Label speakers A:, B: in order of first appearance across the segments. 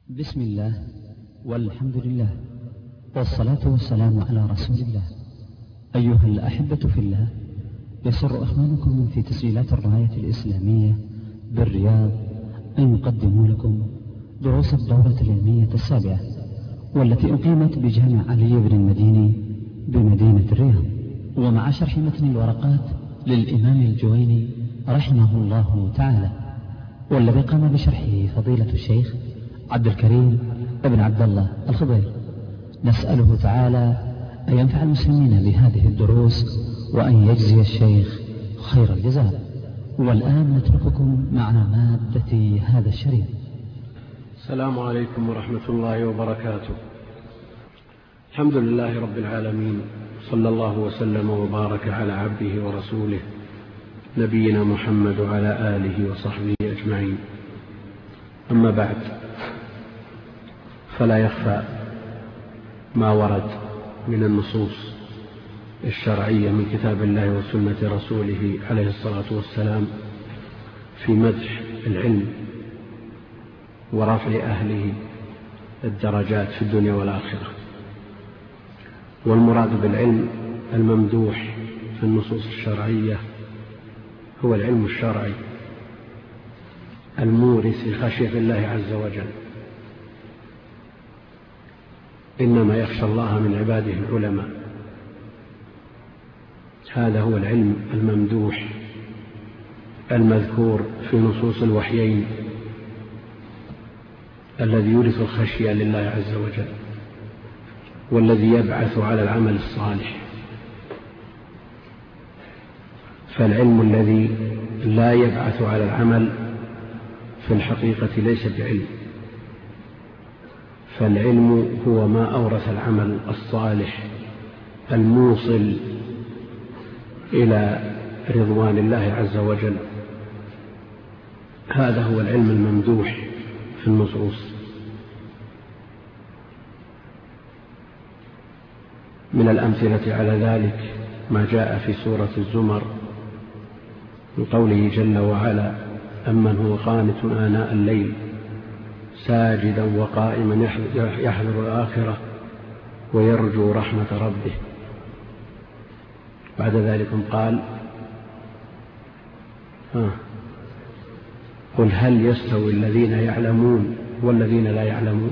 A: بسم الله والحمد لله والصلاة والسلام على رسول الله. أيها الأحبة في الله، يسر إخوانكم في تسجيلات الراية الإسلامية بالرياض أن يقدموا لكم دروس الدورة العلمية السابعة، والتي أقيمت بجامع علي بن المديني بمدينة الرياض، ومع شرح متن الورقات للإمام الجويني رحمه الله تعالى، والذي قام بشرحه فضيلة الشيخ عبد الكريم ابن عبد الله الخضير. نسأله تعالى أن ينفع المسلمين بهذه الدروس وأن يجزي الشيخ خير الجزاء. والآن نترككم مع مادة هذا الشريط.
B: السلام عليكم ورحمة الله وبركاته. الحمد لله رب العالمين، صلى الله وسلم وبارك على عبده ورسوله نبينا محمد وعلى آله وصحبه أجمعين. أما بعد، فلا يخفى ما ورد من النصوص الشرعية من كتاب الله وسنة رسوله عليه الصلاة والسلام في مدح العلم ورفع أهله الدرجات في الدنيا والآخرة. والمراد بالعلم الممدوح في النصوص الشرعية هو العلم الشرعي المورث لخشية الله عز وجل. إنما يخشى الله من عباده العلماء. هذا هو العلم الممدوح المذكور في نصوص الوحيين الذي يورث الخشية لله عز وجل، والذي يبعث على العمل الصالح. فالعلم الذي لا يبعث على العمل في الحقيقة ليس بعلم، فالعلم هو ما أورث العمل الصالح الموصل إلى رضوان الله عز وجل. هذا هو العلم الممدوح في النصوص. من الأمثلة على ذلك ما جاء في سورة الزمر من قوله جل وعلا: أمن هو قانت آناء الليل ساجدا وقائما يحذر الآخرة ويرجو رحمة ربه. بعد ذلك قال: قل هل يستوي الذين يعلمون والذين لا يعلمون.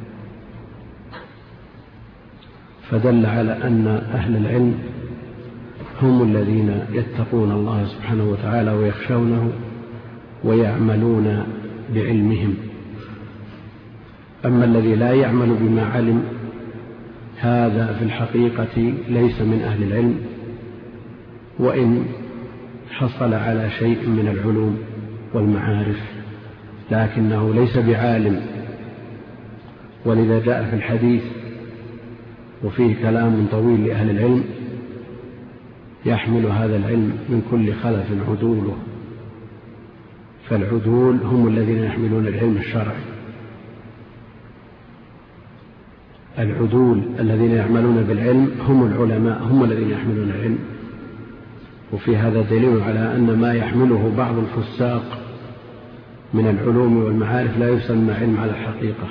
B: فدل على أن أهل العلم هم الذين يتقون الله سبحانه وتعالى ويخشونه ويعملون بعلمهم. أما الذي لا يعمل بما علم هذا في الحقيقة ليس من أهل العلم، وإن حصل على شيء من العلوم والمعارف لكنه ليس بعالم. ولذا جاء في الحديث وفيه كلام طويل لأهل العلم: يحمل هذا العلم من كل خلف عدوله. فالعدول هم الذين يحملون العلم الشرعي. العدول الذين يعملون بالعلم هم العلماء، هم الذين يحملون العلم. وفي هذا دليل على أن ما يحمله بعض الفساق من العلوم والمعارف لا يسمى علم على الحقيقة.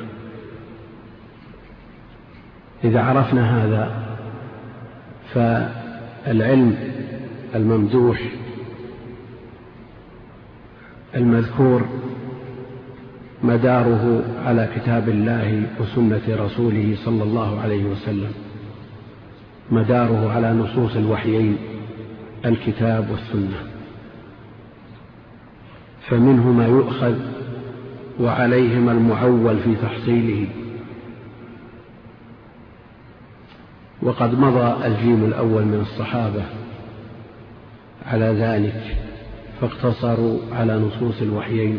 B: إذا عرفنا هذا، فالعلم الممدوح المذكور مداره على كتاب الله وسنة رسوله صلى الله عليه وسلم، مداره على نصوص الوحيين الكتاب والسنة. فمنه ما يؤخذ وعليهما المعول في تحصيله. وقد مضى الجيل الأول من الصحابة على ذلك، فاقتصروا على نصوص الوحيين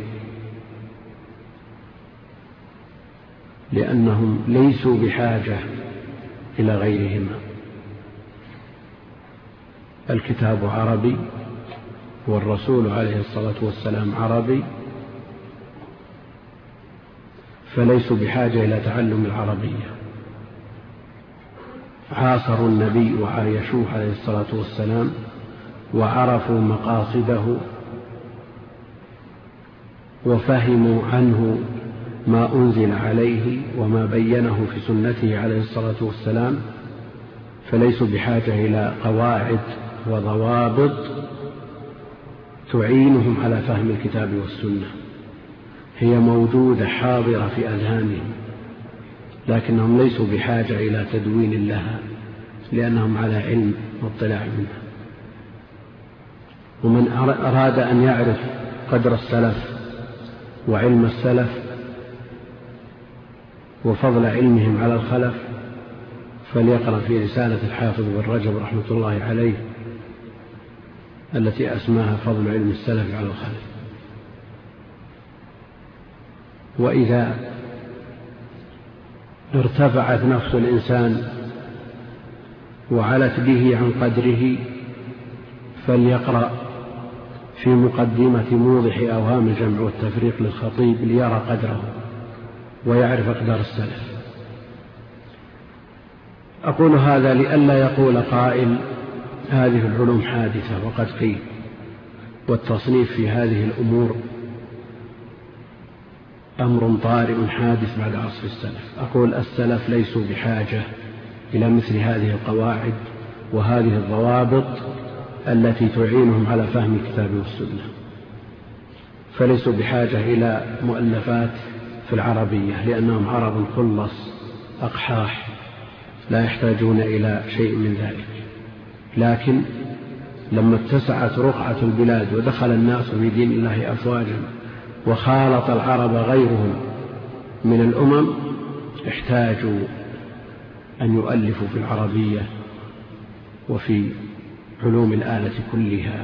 B: لأنهم ليسوا بحاجة إلى غيرهما. الكتاب عربي والرسول عليه الصلاة والسلام عربي، فليسوا بحاجة إلى تعلم العربية. عاصروا النبي وعايشوه عليه الصلاة والسلام وعرفوا مقاصده وفهموا عنه ما أنزل عليه وما بينه في سنته عليه الصلاة والسلام، فليسوا بحاجة إلى قواعد وضوابط تعينهم على فهم الكتاب والسنة، هي موجودة حاضرة في أذهانهم، لكنهم ليسوا بحاجة إلى تدوين لها لأنهم على علم واطلاع منها. ومن أراد أن يعرف قدر السلف وعلم السلف وفضل علمهم على الخلف فليقرأ في رسالة الحافظ بن رجب رحمة الله عليه التي أسماها فضل علم السلف على الخلف. وإذا ارتفعت نفس الإنسان وعلت به عن قدره فليقرأ في مقدمة موضح أوهام الجمع والتفريق للخطيب ليرى قدره ويعرف أقدار السلف. أقول هذا لئلا يقول قائل هذه العلوم حادثة، وقد قيل، والتصنيف في هذه الأمور أمر طارئ حادث بعد عصر السلف. أقول السلف ليسوا بحاجة إلى مثل هذه القواعد وهذه الضوابط التي تعينهم على فهم الكتاب والسنة، فليسوا بحاجة إلى مؤلفات في العربية لأنهم عرب خلص أقحاح لا يحتاجون إلى شيء من ذلك. لكن لما اتسعت رقعة البلاد ودخل الناس في دين الله أفواجا وخالط العرب غيرهم من الأمم احتاجوا أن يؤلفوا في العربية وفي علوم الآلة كلها،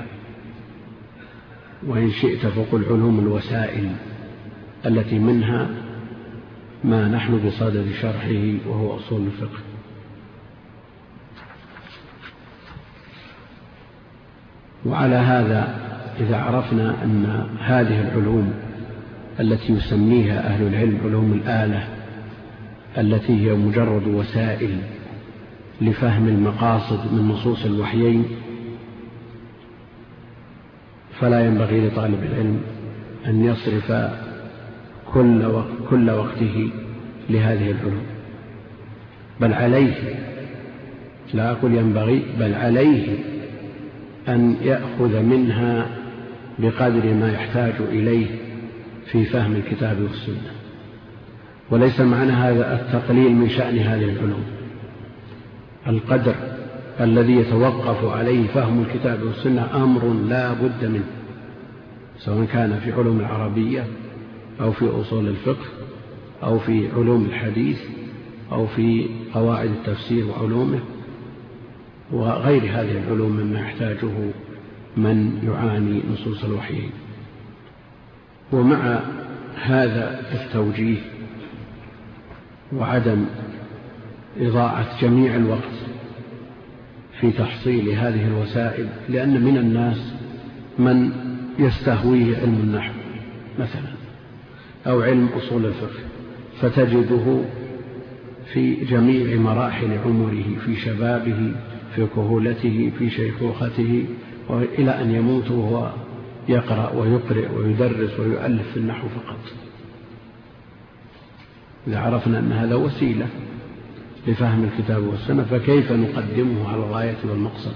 B: وإن شئت فقل علوم الوسائل التي منها ما نحن بصدد شرحه وهو أصول الفقه. وعلى هذا إذا عرفنا أن هذه العلوم التي يسميها أهل العلم علوم الآلة التي هي مجرد وسائل لفهم المقاصد من نصوص الوحيين، فلا ينبغي لطالب العلم أن يصرف كل وقته لهذه العلوم، بل عليه، لا أقول ينبغي، بل عليه أن يأخذ منها بقدر ما يحتاج إليه في فهم الكتاب والسنة. وليس معنى هذا التقليل من شأن هذه العلوم. القدر الذي يتوقف عليه فهم الكتاب والسنة أمر لا بد منه، سواء كان في علوم العربية أو في أصول الفقه أو في علوم الحديث أو في قواعد التفسير وعلومه وغير هذه العلوم مما يحتاجه من يعاني نصوص الوحيين. ومع هذا التوجيه وعدم إضاعة جميع الوقت في تحصيل هذه الوسائل، لأن من الناس من يستهويه علم النحو مثلا أو علم أصول الفقه، فتجده في جميع مراحل عمره، في شبابه، في كهولته، في شيخوخته، إلى أن يموت وهو يقرأ ويقرئ ويدرس ويؤلف في النحو فقط. إذا عرفنا أن هذا وسيلة لفهم الكتاب والسنة فكيف نقدمه على الغاية والمقصد؟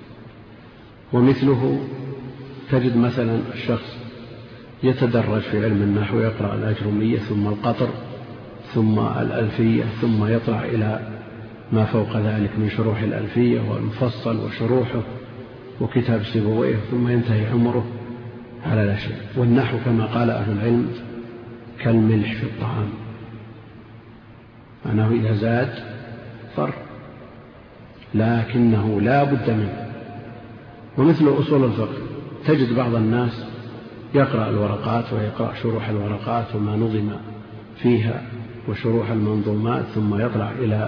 B: ومثله تجد مثلا الشخص يتدرج في علم النحو، يقرأ الأجرمية ثم القطر ثم الألفية ثم يطلع إلى ما فوق ذلك من شروح الألفية والمفصل وشروحه وكتاب سيبويه، ثم ينتهي عمره على لا شيء. والنحو كما قال أهل العلم كالملح في الطعام، أنه إذا زاد ضر، لكنه لا بد منه. ومثل أصول الفقه تجد بعض الناس يقرأ الورقات ويقرأ شروح الورقات وما نظم فيها وشروح المنظومات، ثم يطلع إلى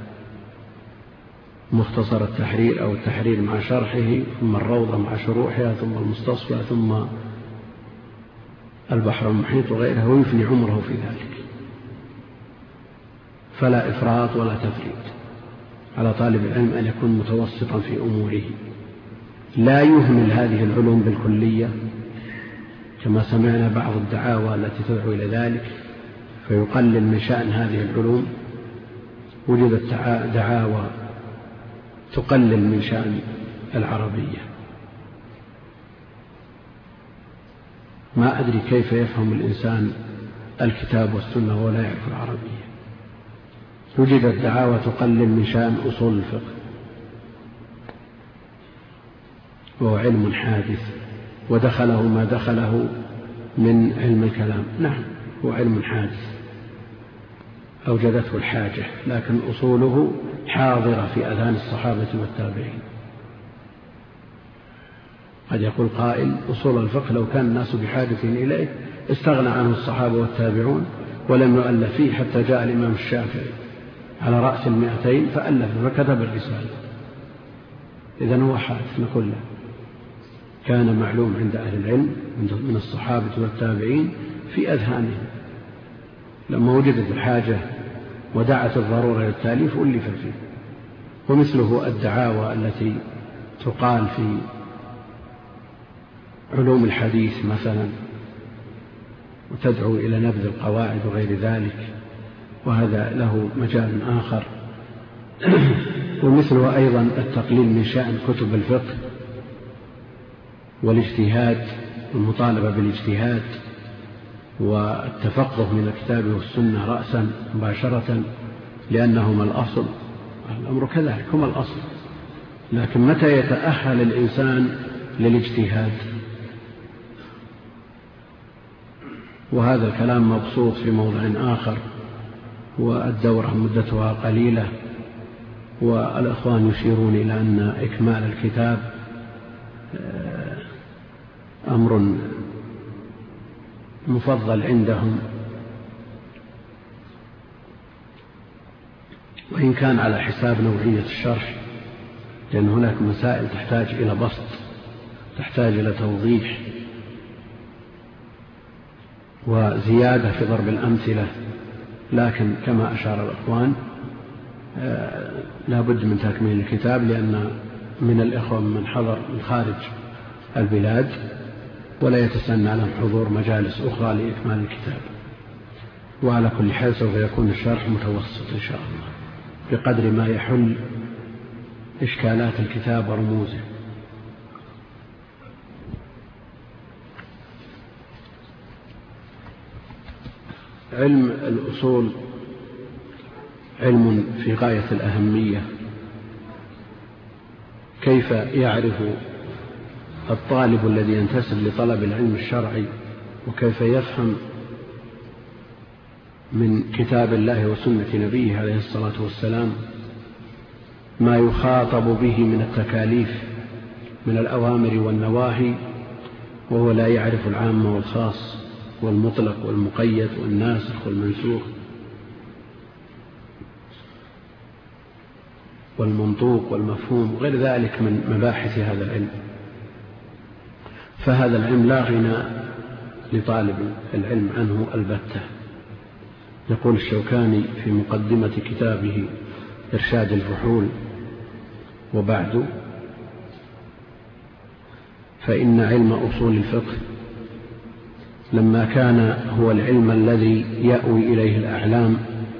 B: مختصر التحرير أو التحرير مع شرحه، ثم الروضة مع شروحها، ثم المستصفى، ثم البحر المحيط وغيره، ويفني عمره في ذلك. فلا إفراط ولا تفريط، على طالب العلم أن يكون متوسطا في أموره، لا يهمل هذه العلوم بالكلية كما سمعنا بعض الدعاوى التي تدعو إلى ذلك، فيقلل من شأن هذه العلوم. وجدت دعاوى تقلل من شأن العربية. ما أدري كيف يفهم الإنسان الكتاب والسنة ولا يعرف العربية. وجدت دعاوى تقلل من شأن أصول الفقه، وهو علم حادث ودخله ما دخله من علم الكلام. نعم، هو علم حادث أوجدته الحاجة، لكن أصوله حاضرة في أذهان الصحابة والتابعين. قد يقول قائل: أصول الفقه لو كان الناس بحاجة إليه استغنى عنه الصحابة والتابعون ولم يؤلف فيه حتى جاء الإمام الشافعي على رأس 200 فألف فكتب الرسالة. إذن هو حادث. نقول له كان معلوم عند أهل العلم من الصحابة والتابعين في أذهانهم، لما وجدت الحاجة ودعت الضرورة للتأليف ألف فيه. ومثله الدعاوى التي تقال في علوم الحديث مثلا وتدعو إلى نبذ القواعد وغير ذلك، وهذا له مجال آخر. ومثله أيضا التقليل من شأن كتب الفقه والاجتهاد والمطالبة بالاجتهاد والتفقه من الكتاب والسنة رأسا مباشرة، لأنهما الأصل. الأمر كذلك، هما الأصل، لكن متى يتأهل الإنسان للاجتهاد؟ وهذا الكلام مبسوط في موضع آخر، والدورة مدتها قليلة، والأخوان يشيرون إلى أن إكمال الكتاب أمر مفضل عندهم، وإن كان على حساب نوعية الشرح، لأن هناك مسائل تحتاج إلى بسط، تحتاج إلى توضيح وزيادة في ضرب الأمثلة. لكن كما أشار الأخوان لا بد من تكميل الكتاب، لأن من الإخوة من حضر من خارج البلاد ولا يتسنى لهم حضور مجالس أخرى لإكمال الكتاب. وعلى كل حال سوف يكون الشرح متوسط إن شاء الله بقدر ما يحل إشكالات الكتاب ورموزه. علم الأصول علم في غاية الأهمية. كيف يعرف الطالب الذي ينتسب لطلب العلم الشرعي وكيف يفهم من كتاب الله وسنة نبيه عليه الصلاة والسلام ما يخاطب به من التكاليف من الأوامر والنواهي، وهو لا يعرف العام والخاص والمطلق والمقيد والناسخ والمنسوخ والمنطوق والمفهوم وغير ذلك من مباحث هذا العلم. فهذا العلم لا غنى لطالب العلم عنه البتة. يقول الشوكاني في مقدمة كتابه إرشاد الفحول: وبعد، فإن علم أصول الفقه لما كان هو العلم الذي يأوي إليه الأعلام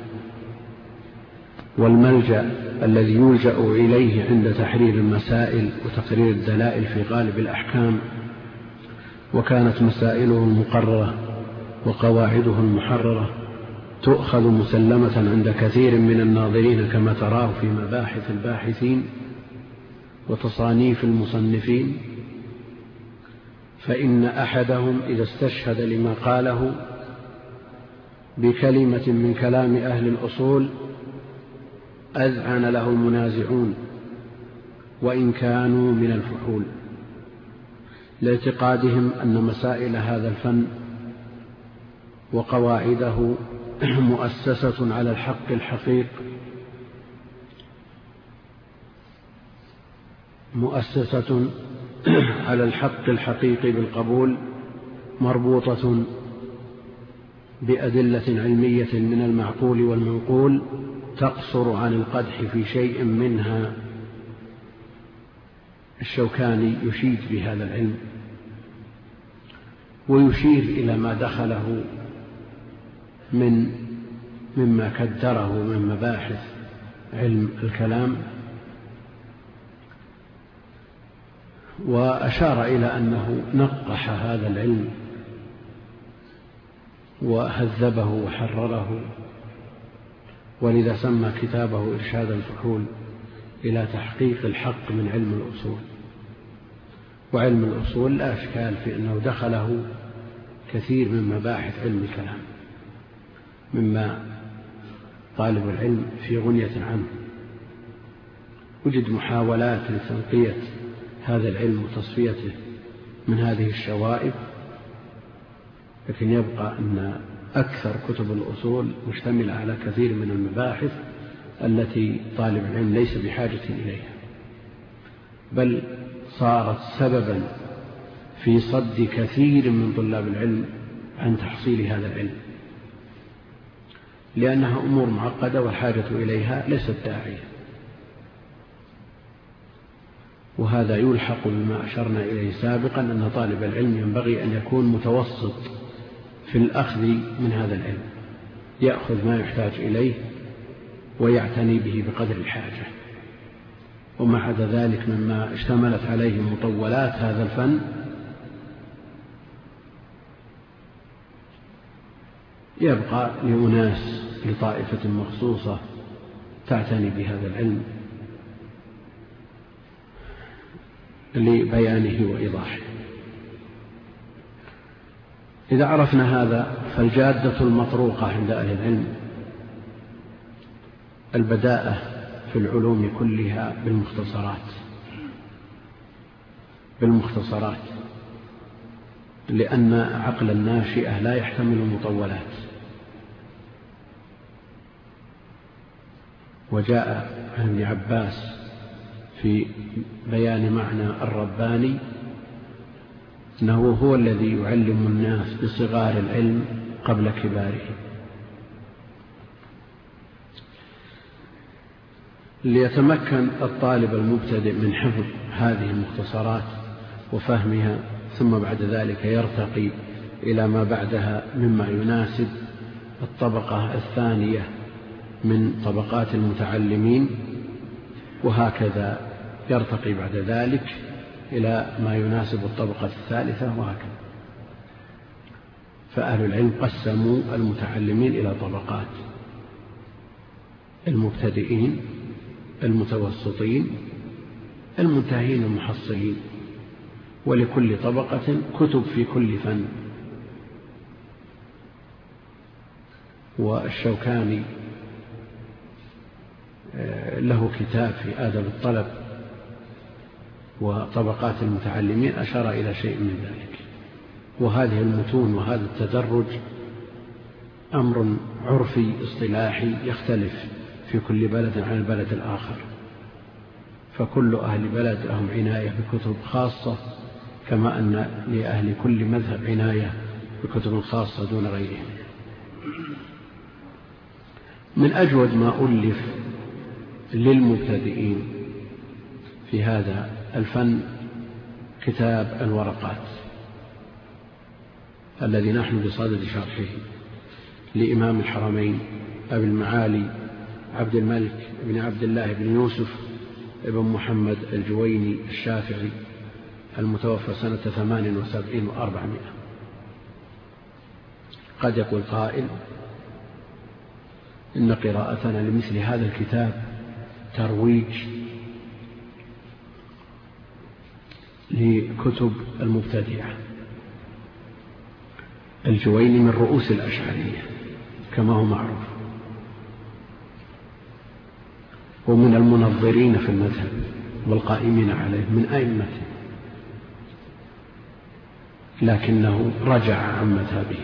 B: والملجأ الذي يلجأ إليه عند تحرير المسائل وتقرير الدلائل في غالب الأحكام، وكانت مسائله المقررة وقواعده المحررة تؤخذ مسلمة عند كثير من الناظرين كما تراه في مباحث الباحثين وتصانيف المصنفين، فإن أحدهم إذا استشهد لما قاله بكلمة من كلام أهل الأصول أذعن له المنازعون وإن كانوا من الفحول، لاعتقادهم أن مسائل هذا الفن وقواعده مؤسسة على الحق الحقيقي، مؤسسة على الحق الحقيقي بالقبول، مربوطة بأدلة علمية من المعقول والمنقول تقصر عن القدح في شيء منها. الشوكاني يشيد بهذا العلم ويشير إلى ما دخله مما كدره من مباحث علم الكلام، وأشار إلى أنه نقح هذا العلم وهذبه وحرره، ولذا سمى كتابه إرشاد الفحول إلى تحقيق الحق من علم الأصول. وعلم الأصول لا إشكال في أنه دخله كثير من مباحث علم الكلام مما طالب العلم في غنية عنه. وجد محاولات لتنقية هذا العلم وتصفيته من هذه الشوائب، لكن يبقى أن أكثر كتب الأصول مشتملة على كثير من المباحث التي طالب العلم ليس بحاجة إليها، بل صارت سببا في صد كثير من طلاب العلم عن تحصيل هذا العلم، لأنها أمور معقدة والحاجة إليها ليست داعية. وهذا يلحق بما أشرنا إليه سابقا، أن طالب العلم ينبغي أن يكون متوسط في الأخذ من هذا العلم، يأخذ ما يحتاج إليه ويعتني به بقدر الحاجة، وما عدا ذلك مما اشتملت عليه مطولات هذا الفن يبقى لأناس لطائفة مخصوصة تعتني بهذا العلم لبيانه وإيضاحه. إذا عرفنا هذا فالجادة المطروقة عند أهل العلم البداءة في العلوم كلها بالمختصرات، لأن عقل الناشئة لا يحتمل المطولات. وجاء عن ابن عباس في بيان معنى الرباني أنه هو الذي يعلم الناس بصغار العلم قبل كباره. ليتمكن الطالب المبتدئ من حفظ هذه المختصرات وفهمها، ثم بعد ذلك يرتقي إلى ما بعدها مما يناسب الطبقة الثانية من طبقات المتعلمين، وهكذا يرتقي بعد ذلك إلى ما يناسب الطبقة الثالثة، وهكذا. فأهل العلم قسموا المتعلمين إلى طبقات: المبتدئين، المتوسطين، المنتهين، المحصلين، ولكل طبقة كتب في كل فن. والشوكاني له كتاب في آداب الطلب وطبقات المتعلمين أشار إلى شيء من ذلك. وهذه المتون وهذا التدرج أمر عرفي اصطلاحي يختلف في كل بلد عن البلد الآخر، فكل أهل بلد لهم عناية بكتب خاصة، كما أن لأهل كل مذهب عناية بكتب خاصة دون غيرهم. من أجود ما ألف للمبتدئين في هذا الفن كتاب الورقات الذي نحن بصدد شرحه لإمام الحرمين أبي المعالي عبد الملك بن عبد الله بن يوسف ابن محمد الجويني الشافعي المتوفى سنة 78 و400. قد يقول قائل: إن قراءتنا لمثل هذا الكتاب ترويج لكتب المبتدعة. الجويني من رؤوس الأشعرية كما هو معروف، ومن المنظرين في المذهب والقائمين عليه من أئمته، لكنه رجع عن مذهبه،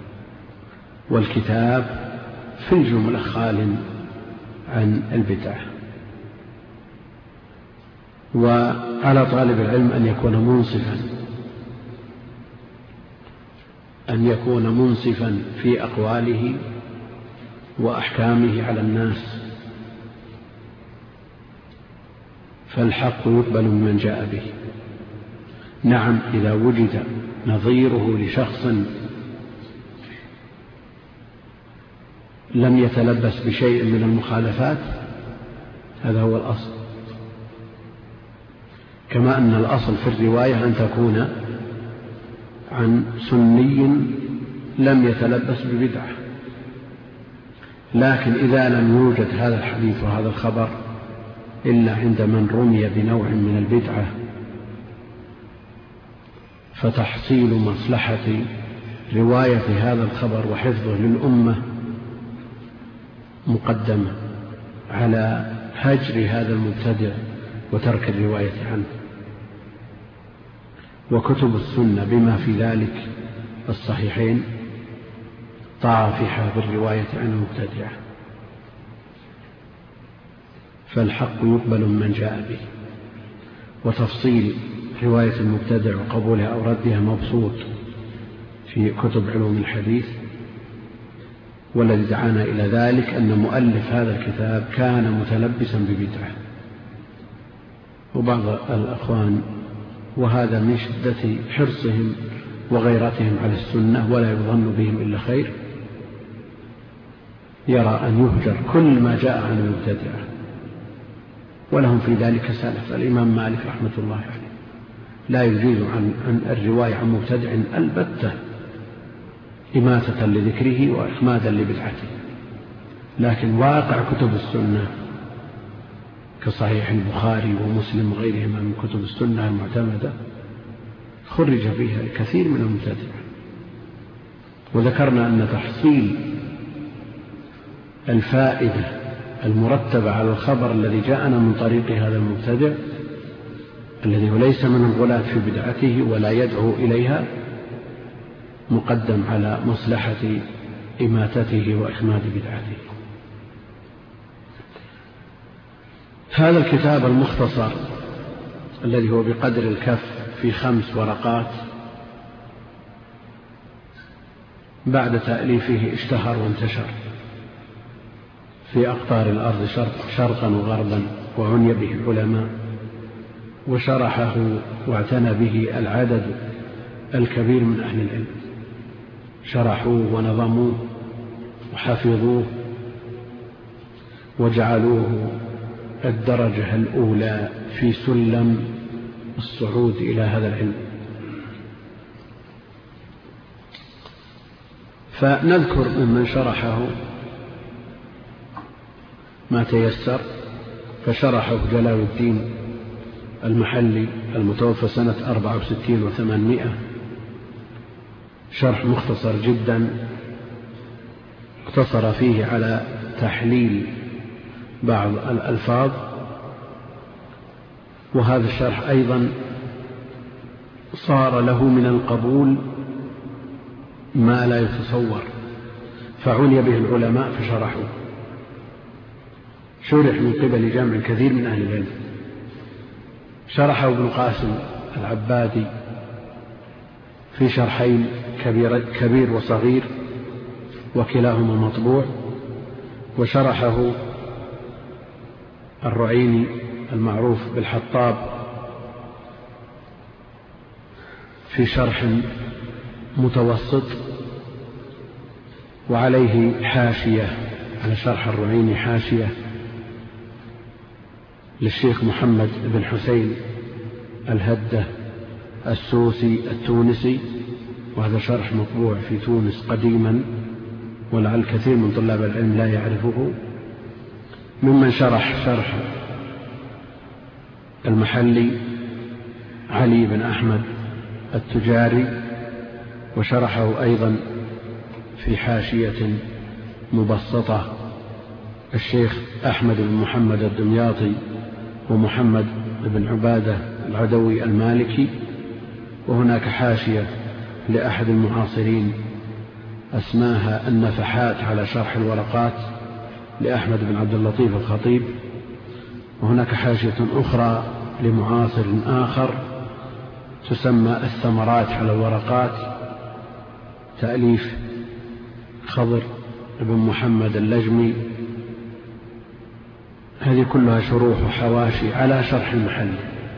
B: والكتاب في الجملة خال عن البدع. وعلى طالب العلم أن يكون منصفا في أقواله وأحكامه على الناس، فالحق يقبل ممن جاء به. نعم، إذا وجد نظيره لشخص لم يتلبس بشيء من المخالفات، هذا هو الأصل. كما أن الأصل في الرواية أن تكون عن سني لم يتلبس ببدعة. لكن إذا لم يوجد هذا الحديث وهذا الخبر إلا عند من رمي بنوع من البدعة، فتحصيل مصلحة رواية هذا الخبر وحفظه للأمة مقدمة على هجر هذا المبتدع وترك الرواية عنه. وكتب السنة بما في ذلك الصحيحين طافحة بالرواية عن المبتدعة، فالحق يقبل من جاء به، وتفصيل رواية المبتدع وقبولها أو ردها مبسوط في كتب علوم الحديث. والذي دعانا إلى ذلك أن مؤلف هذا الكتاب كان متلبسا ببدعة، وبعض الأخوان، وهذا من شدة حرصهم وغيرتهم على السنة ولا يظن بهم إلا خير، يرى أن يهجر كل ما جاء عن المبتدعة، ولهم في ذلك سلف. الإمام مالك رحمة الله عليه لا يجيز عن الرواية عن مبتدع البتة، إماتة لذكره وإخمادا لبدعته. لكن واقع كتب السنة كصحيح البخاري ومسلم وغيرهما من كتب السنة المعتمدة خرج فيها الكثير من المبتدعة. وذكرنا أن تحصيل الفائدة المرتبة على الخبر الذي جاءنا من طريق هذا المبتدع الذي ليس من الغلاة في بدعته ولا يدعو إليها مقدم على مصلحة إماتته وإخماد بدعته. هذا الكتاب المختصر الذي هو بقدر الكف في 5 ورقات بعد تأليفه اشتهر وانتشر في أقطار الأرض شرقا وغربا، وعني به العلماء، وشرحه واعتنى به العدد الكبير من أهل العلم، شرحوه ونظموه وحفظوه وجعلوه الدرجة الأولى في سلم الصعود إلى هذا العلم. فنذكر ممن شرحه ما تيسر. فشرحه جلال الدين المحلي المتوفى سنة 64 و800، شرح مختصر جدا اقتصر فيه على تحليل بعض الألفاظ. وهذا الشرح أيضا صار له من القبول ما لا يتصور، فعني به العلماء فشرحوه. شرح من قبل جمع كثير من أهل العلم. شرحه ابن قاسم العبادي في شرحين، كبير وصغير، وكلاهما مطبوع. وشرحه الرعيني المعروف بالحطاب في شرح متوسط، وعليه حاشية على شرح الرعيني، حاشية للشيخ محمد بن حسين الهدة السوسي التونسي، وهذا شرح مطبوع في تونس قديما ولعل كثير من طلاب العلم لا يعرفه. ممن شرح المحلي علي بن أحمد التجاري، وشرحه أيضا في حاشية مبسطة الشيخ أحمد بن محمد الدمياطي ومحمد بن عبادة العدوي المالكي. وهناك حاشية لأحد المعاصرين أسماها النفحات على شرح الورقات لأحمد بن عبد اللطيف الخطيب. وهناك حاشية أخرى لمعاصر آخر تسمى الثمرات على الورقات، تأليف خضر بن محمد اللجمي. هذه كلها شروح وحواشي على شرح المحلي.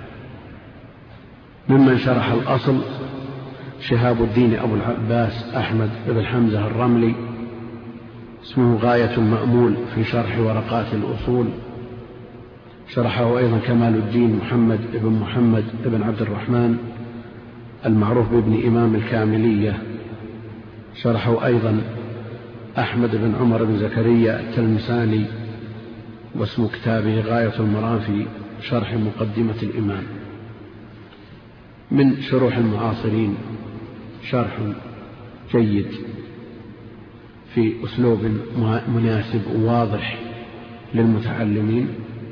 B: ممن شرح الأصل شهاب الدين أبو العباس أحمد بن حمزة الرملي، اسمه غاية المأمول في شرح ورقات الأصول، شرحه أيضا كمال الدين محمد بن عبد الرحمن المعروف بابن إمام الكاملية، شرحه أيضا أحمد بن عمر بن زكريا التلمساني، واسم كتابه غاية المرام في شرح مقدمة الإمام. من شروح المعاصرين شرح جيد في أسلوب مناسب وواضح للمتعلمين،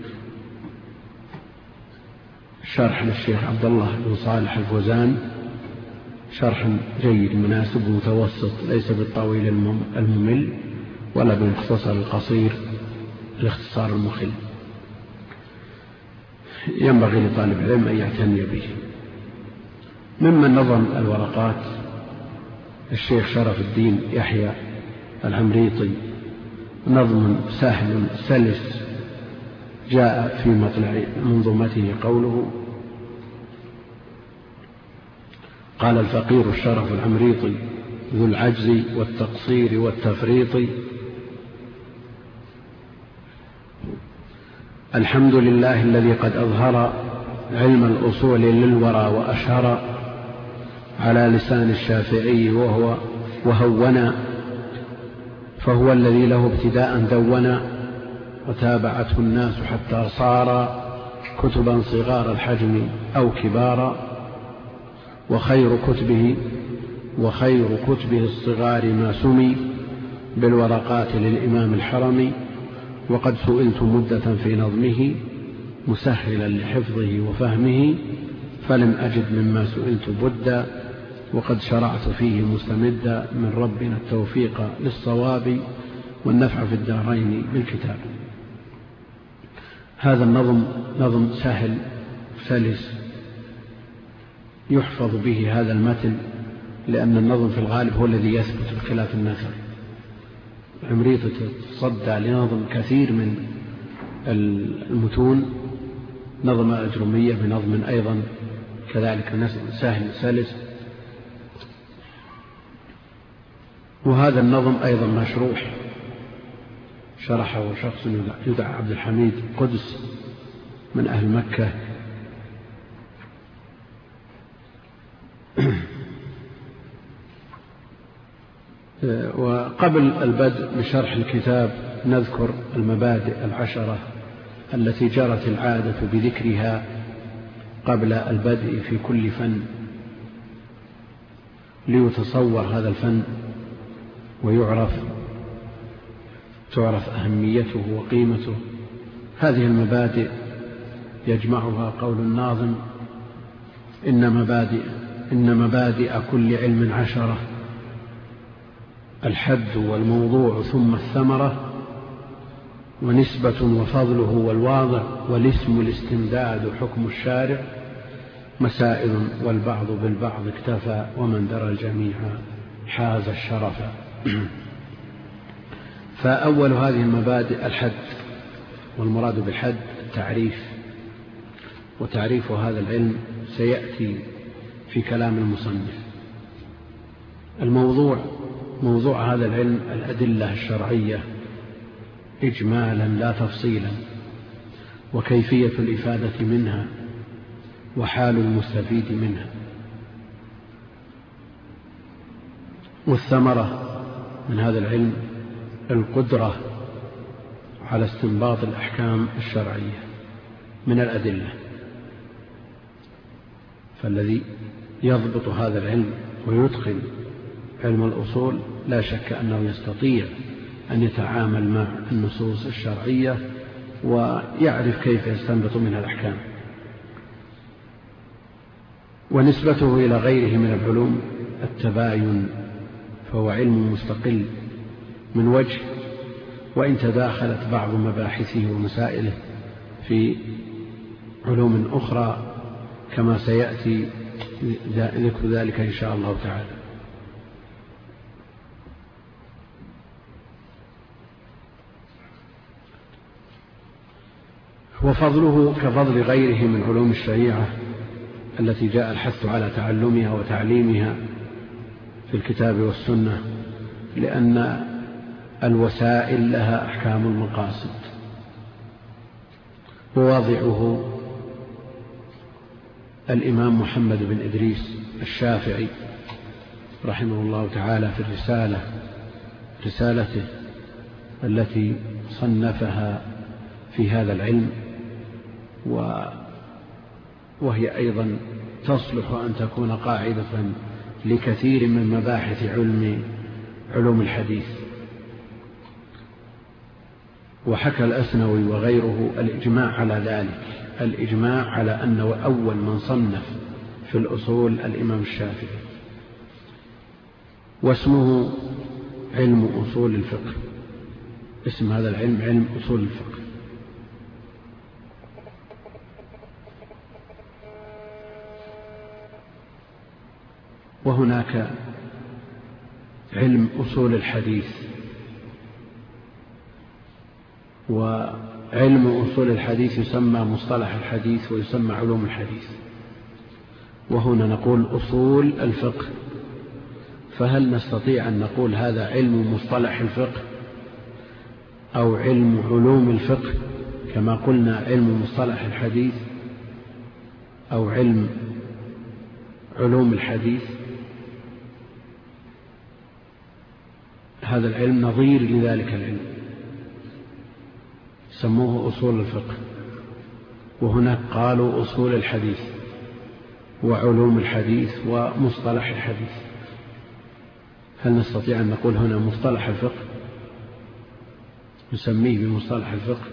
B: شرح للشيخ عبد الله بن صالح الفوزان، شرح جيد مناسب ومتوسط، ليس بالطويل الممل ولا بالمختصر القصير الاختصار المخل، ينبغي لطالب العلم أن يعتني به. ممن نظم الورقات الشيخ شرف الدين يحيى العمريطي، نظم سهل سلس، جاء في مطلع منظومته قوله: قال الفقير الشرف العمريطي ذو العجز والتقصير والتفريط: الحمد لله الذي قد أظهر علم الأصول للورى وأشهر على لسان الشافعي وهونا، فهو الذي له ابتداء دونا، وتابعته الناس حتى صار كتبا صغار الحجم أو كبارا، وخير كتبه الصغار ما سمي بالورقات للإمام الحرمي، وقد سئلت مدة في نظمه مسهلا لحفظه وفهمه، فلم أجد مما سئلت بدا، وقد شرعت فيه مستمدا من ربنا التوفيق للصواب والنفع في الدارين بالكتاب. هذا النظم نظم سهل سلس يحفظ به هذا المتن، لأن النظم في الغالب هو الذي يثبت بخلاف النثر. العمريطي تصدى لنظم كثير من المتون، نظم الأجرمية بنظم أيضا كذلك سهل سلس، وهذا النظم أيضا مشروح، شرحه شخص يدعى عبد الحميد قدس من أهل مكة. وقبل البدء بشرح الكتاب نذكر المبادئ 10 التي جرت العادة بذكرها قبل البدء في كل فن، ليتصور هذا الفن تعرف أهميته وقيمته. هذه المبادئ يجمعها قول الناظم: إن مبادئ كل علم 10، الحد والموضوع ثم الثمرة، ونسبة وفضله والواضع، والاسم الاستمداد حكم الشارع، مسائل والبعض بالبعض اكتفى، ومن درى الجميع حاز الشرف. فأول هذه المبادئ الحد، والمراد بالحد التعريف، وتعريف هذا العلم سيأتي في كلام المصنف. موضوع هذا العلم الأدلة الشرعية إجمالا لا تفصيلا، وكيفية الإفادة منها، وحال المستفيد منها. والثمرة من هذا العلم القدرة على استنباط الأحكام الشرعية من الأدلة، فالذي يضبط هذا العلم ويتقن علم الأصول لا شك أنه يستطيع أن يتعامل مع النصوص الشرعية ويعرف كيف يستنبط منها الأحكام. ونسبته إلى غيره من العلوم التباين، فهو علم مستقل من وجه، وإن تداخلت بعض مباحثه ومسائله في علوم أخرى، كما سيأتي ذكر ذلك إن شاء الله تعالى. وفضله كفضل غيره من علوم الشريعة التي جاء الحث على تعلمها وتعليمها في الكتاب والسنة، لأن الوسائل لها أحكام المقاصد. وواضعه الإمام محمد بن إدريس الشافعي رحمه الله تعالى في رسالته التي صنفها في هذا العلم، وهي أيضا تصلح أن تكون قاعدة لكثير من مباحث علوم الحديث. وحكى الأسنوي وغيره الإجماع على ذلك، الإجماع على أنه أول من صنف في الأصول الإمام الشافعي، واسمه علم أصول الفقه. اسم هذا العلم علم أصول الفقه. وهناك علم أصول الحديث، وعلم أصول الحديث يسمى مصطلح الحديث ويسمى علوم الحديث. وهنا نقول أصول الفقه، فهل نستطيع أن نقول هذا علم مصطلح الفقه أو علم علوم الفقه كما قلنا علم مصطلح الحديث أو علم علوم الحديث؟ هذا العلم نظير لذلك العلم، سموه أصول الفقه. وهناك قالوا أصول الحديث وعلوم الحديث ومصطلح الحديث. هل نستطيع أن نقول هنا مصطلح الفقه نسميه بمصطلح الفقه؟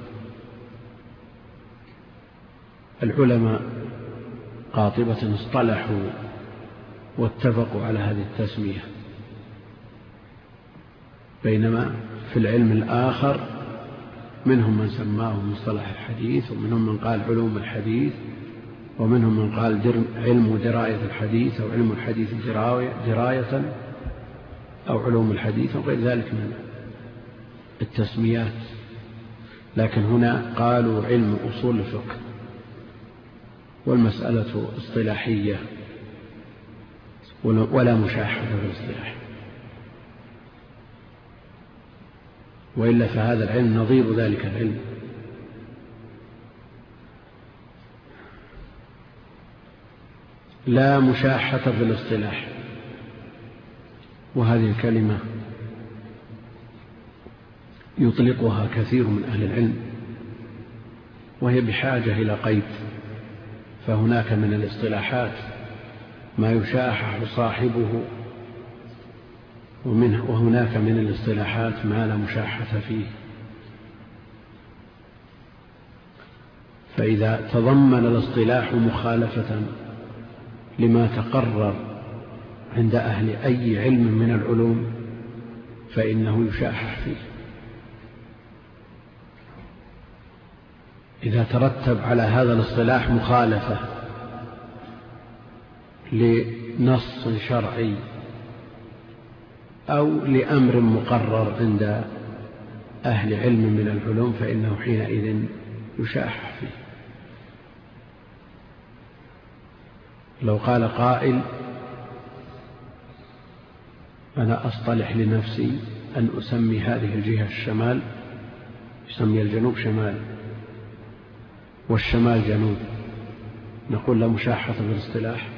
B: العلماء قاطبة اصطلحوا واتفقوا على هذه التسمية، بينما في العلم الآخر منهم من سماه مصطلح الحديث، ومنهم من قال علوم الحديث، ومنهم من قال علم دراية الحديث أو علم الحديث دراية أو علوم الحديث وغير ذلك من التسميات. لكن هنا قالوا علم أصول الفقه، والمسألة اصطلاحية ولا مشاحة في الاصطلاح، وإلا فهذا العلم نظير ذلك العلم. لا مشاحة في الاصطلاح، وهذه الكلمة يطلقها كثير من أهل العلم وهي بحاجة إلى قيد. فهناك من الاصطلاحات ما يشاحح صاحبه، وهناك من الاصطلاحات ما لا مشاحة فيه. فإذا تضمن الاصطلاح مخالفة لما تقرر عند أهل أي علم من العلوم فإنه يشاحح فيه. إذا ترتب على هذا الاصطلاح مخالفة لنص شرعي أو لأمر مقرر عند أهل علم من العلوم فإنه حينئذ يشاحح فيه. لو قال قائل أنا أصطلح لنفسي أن أسمي هذه الجهة الشمال، يسمي الجنوب شمال والشمال جنوب، نقول لا مشاحة في الاصطلاح.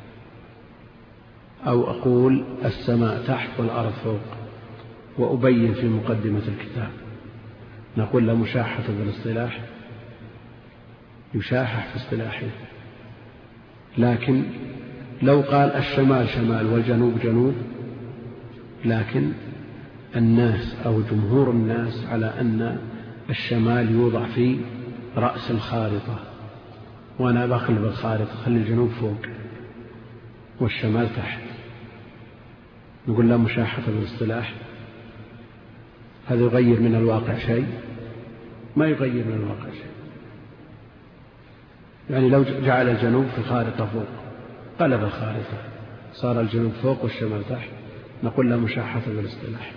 B: أو أقول السماء تحت والأرض فوق وأبين في مقدمة الكتاب، نقول لا مشاحة في الاصطلاح، يشاحح في اصطلاحه. لكن لو قال الشمال شمال والجنوب جنوب، لكن الناس أو جمهور الناس على أن الشمال يوضع في رأس الخارطة، وأنا بقلب الخارطة خلي الجنوب فوق والشمال تحت، نقول لا مشاحة بالاصطلاح. هذا يغير من الواقع شيء؟ ما يغير من الواقع شيء. يعني لو جعل الجنوب في الخارطة فوق قلب الخارطة صار الجنوب فوق والشمال تحت، نقول لا مشاحة بالاصطلاح.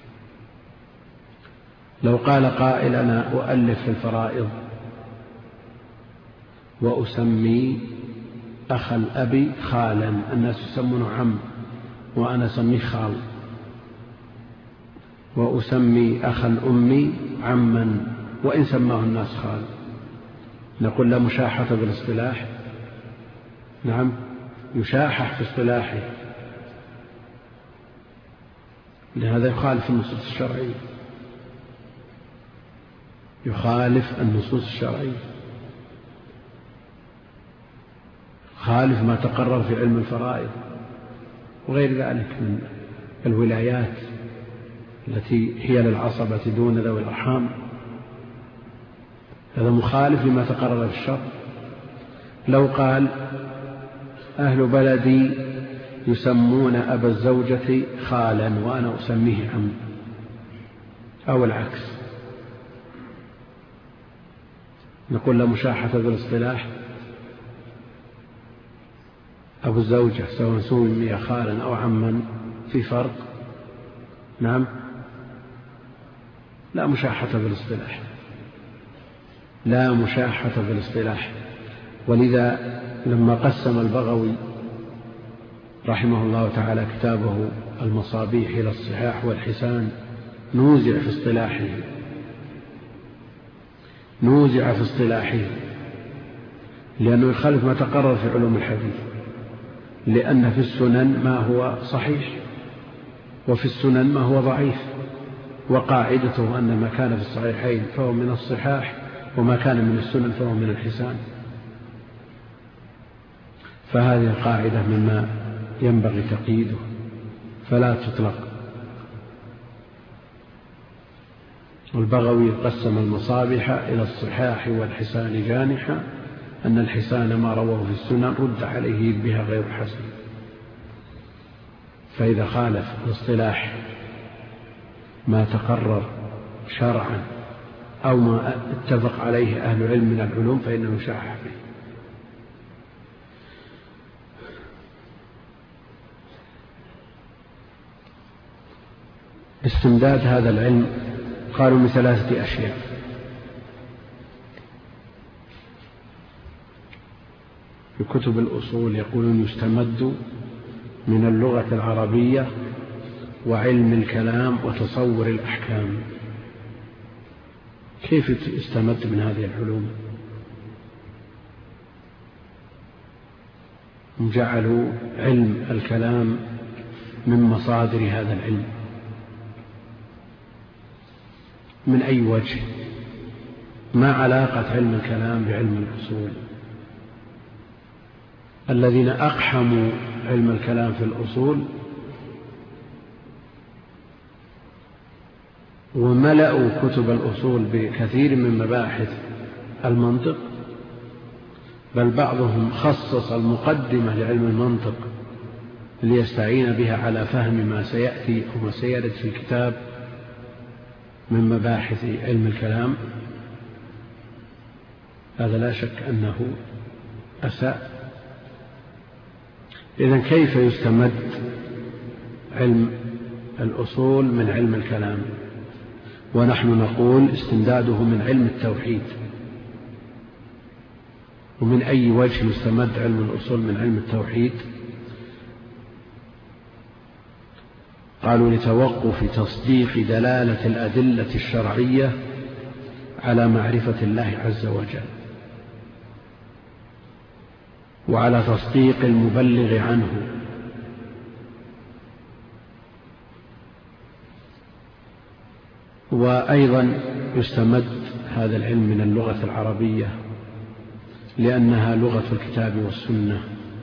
B: لو قال قائل أنا أؤلف في الفرائض وأسمي أخ الأب خالا، الناس يسمونه عم وأنا أسميه خال، وأسمي أخا الأم عما وإن سماه الناس خال. نقول لا مشاحة بالاصطلاح. نعم، يشاحح في اصطلاحه، لهذا يخالف النصوص الشرعية، يخالف النصوص الشرعية، خالف ما تقرر في علم الفرائض وغير ذلك من الولايات التي هي للعصبة دون ذوي الأرحام. هذا مخالف لما تقرر في الشرع. لو قال أهل بلدي يسمون أبا الزوجة خالا وأنا أسميه عم، أو العكس، نقول لا مشاحة بالاصطلاح. أبو الزوجة سواء سمي خالا أو عما في فرق. نعم، لا مشاحة بالاصطلاح، لا مشاحة بالاصطلاح. ولذا لما قسم البغوي رحمه الله تعالى كتابه المصابيح إلى الصحاح والحسان نوزع في اصطلاحه لأنه يخالف ما تقرر في علوم الحديث، لأن في السنن ما هو صحيح وفي السنن ما هو ضعيف، وقاعدته أن ما كان في الصحيحين فهو من الصحاح وما كان من السنن فهو من الحسان. فهذه القاعدة مما ينبغي تقييده فلا تطلق. البغوي قسم المصابيح إلى الصحاح والحسان جانحا، أن الحسان ما رواه في السنن رد عليه بها غير حسن. فإذا خالف الاصطلاح ما تقرر شرعا أو ما اتفق عليه أهل العلم من العلوم فإنه يشاحح به. استمداد هذا العلم قالوا من 3 أشياء: في كتب الأصول يقولون يستمد من اللغة العربية وعلم الكلام وتصور الأحكام. كيف يستمد من هذه العلوم؟ جعلوا علم الكلام من مصادر هذا العلم. من أي وجه؟ ما علاقة علم الكلام بعلم الأصول؟ الذين أقحموا علم الكلام في الأصول وملأوا كتب الأصول بكثير من مباحث المنطق، بل بعضهم خصص المقدمة لعلم المنطق ليستعين بها على فهم ما سيأتي أو ما سيرد في الكتاب من مباحث علم الكلام. هذا لا شك أنه أساء. إذن كيف يستمد علم الأصول من علم الكلام؟ ونحن نقول استمداده من علم التوحيد. ومن أي وجه يستمد علم الأصول من علم التوحيد؟ قالوا لتوقف تصديق دلالة الأدلة الشرعية على معرفة الله عز وجل، وعلى تصديق المبلغ عنه، وأيضا يستمد هذا العلم من اللغة العربية لأنها لغة الكتاب والسنة،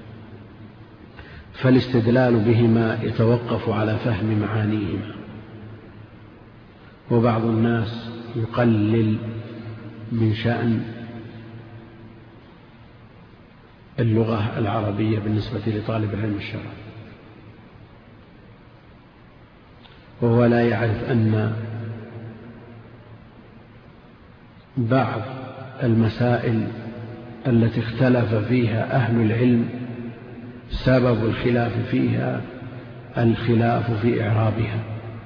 B: فالاستدلال بهما يتوقف على فهم معانيهما. وبعض الناس يقلل من شأن اللغة العربية بالنسبة لطالب العلم الشرعي، وهو لا يعرف أن بعض المسائل التي اختلف فيها أهل العلم سبب الخلاف فيها الخلاف في إعرابها.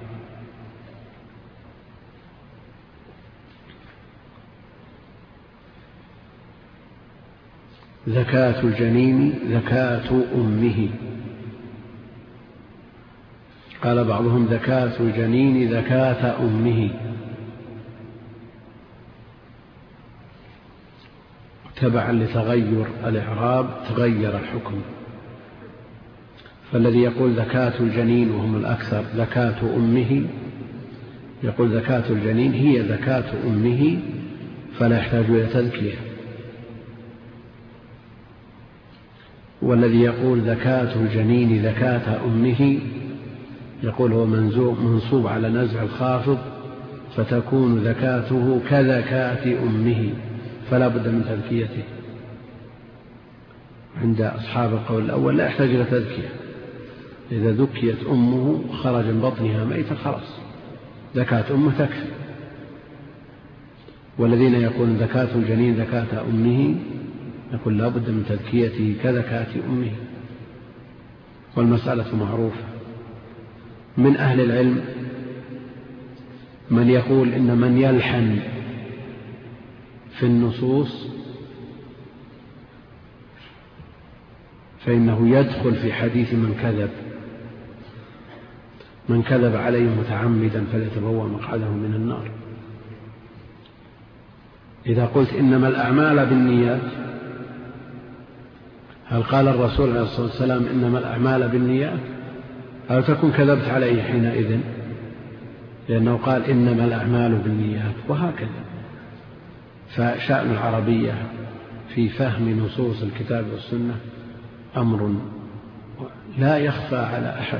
B: زكاة الجنين زكاة أمه، قال بعضهم زكاة الجنين زكاة أمه، تبعا لتغير الإعراب تغير الحكم. فالذي يقول زكاة الجنين وهم الأكثر زكاة أمه، يقول زكاة الجنين هي زكاة أمه فلا يحتاج إلى تزكية. والذي يقول زكاة الجنين زكاة أمه يقول هو منصوب على نزع الخافض، فتكون زكاته كزكاة أمه فلا بد من تزكيته. عند أصحاب القول الأول لا يحتاج إلى تزكية، إذا ذكيت أمه خرج من بطنها ميتا خلاص زكاة أمه تكفي. والذين يقولون زكاة الجنين زكاة أمه يقول لا بد من تزكيته كزكاة أمه. والمسألة معروفة. من أهل العلم من يقول إن من يلحن في النصوص فإنه يدخل في حديث من كذب عليه متعمدا فليتبوأ مقعده من النار. إذا قلت إنما الأعمال بالنيات، هل قال الرسول عليه الصلاة والسلام إنما الأعمال بالنيات؟ هل تكون كذبت عليه حينئذ؟ لأنه قال إنما الأعمال بالنيات. وهكذا. فشأن العربية في فهم نصوص الكتاب والسنة أمر لا يخفى على أحد.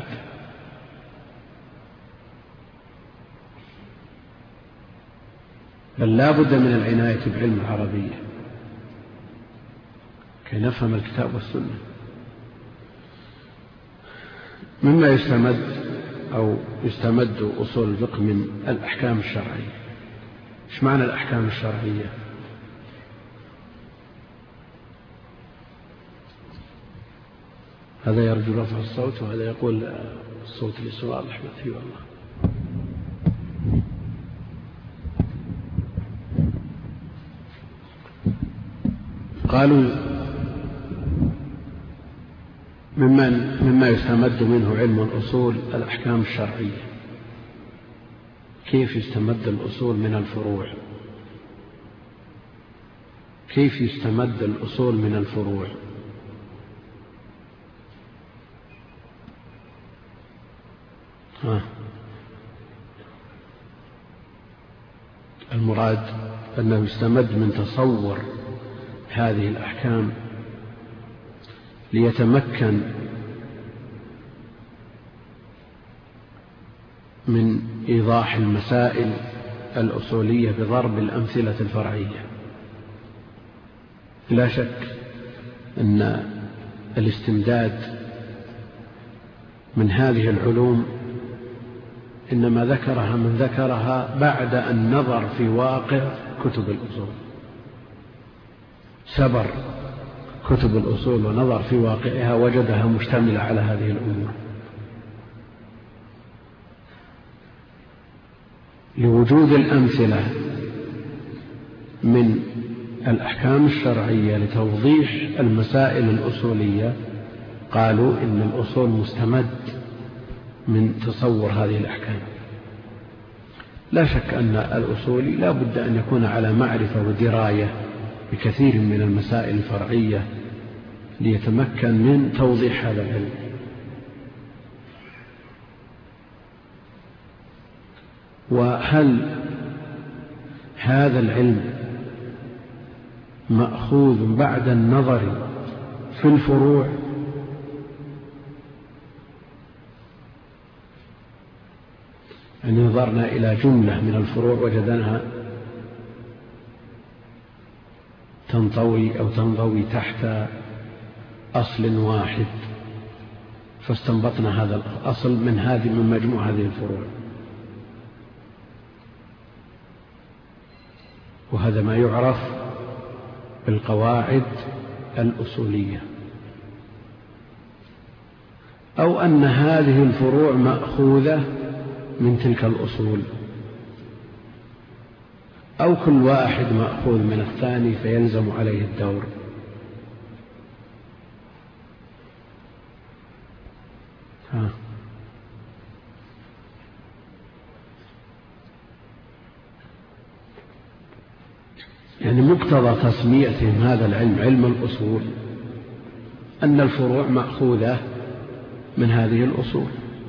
B: بل لا بد من العناية بعلم العربية كي نفهم الكتاب والسنة. مما يستمد أصول الفقه من الأحكام الشرعية. إيش معنى الأحكام الشرعية؟ هذا يرجو رفع الصوت وهذا يقول الصوت للسؤال رحمة الله. قالوا مما يستمد منه علم الأصول الأحكام الشرعية. كيف يستمد الأصول من الفروع؟ كيف يستمد الأصول من الفروع؟ المراد أنه يستمد من تصور هذه الأحكام ليتمكن من إيضاح المسائل الأصولية بضرب الأمثلة الفرعية. لا شك أن الاستمداد من هذه العلوم إنما ذكرها من ذكرها بعد أن نظر في واقع كتب الأصول، سبر كتب الأصول ونظر في واقعها وجدها مشتملة على هذه الأمور. لوجود الأمثلة من الأحكام الشرعية لتوضيح المسائل الأصولية قالوا إن الأصول مستمد من تصور هذه الأحكام. لا شك أن الأصولي لا بد أن يكون على معرفة ودراية بكثير من المسائل الفرعية ليتمكن من توضيح هذا العلم. وهل هذا العلم مأخوذ بعد النظر في الفروع؟ أن نظرنا إلى جملة من الفروع وجدناها تنضوي تحت أصل واحد، فاستنبطنا هذا الأصل من مجموع هذه الفروع. وهذا ما يعرف بالقواعد الأصولية. أو أن هذه الفروع مأخوذة من تلك الأصول، أو كل واحد مأخوذ من الثاني فيلزم عليه الدور. يعني مقتضى تسميتهم هذا العلم علم الأصول أن الفروع مأخوذة من هذه الأصول.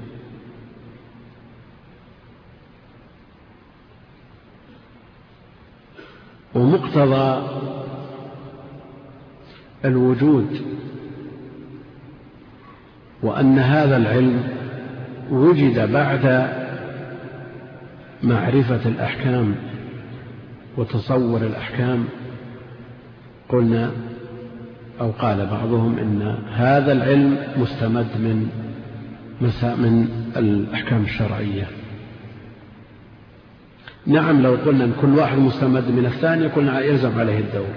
B: ومقتضى الوجود وأن هذا العلم وجد بعد معرفة الأحكام وتصور الأحكام، قلنا أو قال بعضهم إن هذا العلم مستمد من الأحكام الشرعية. نعم، لو قلنا أن كل واحد مستمد من الثاني قلنا يلزم عليه الدور،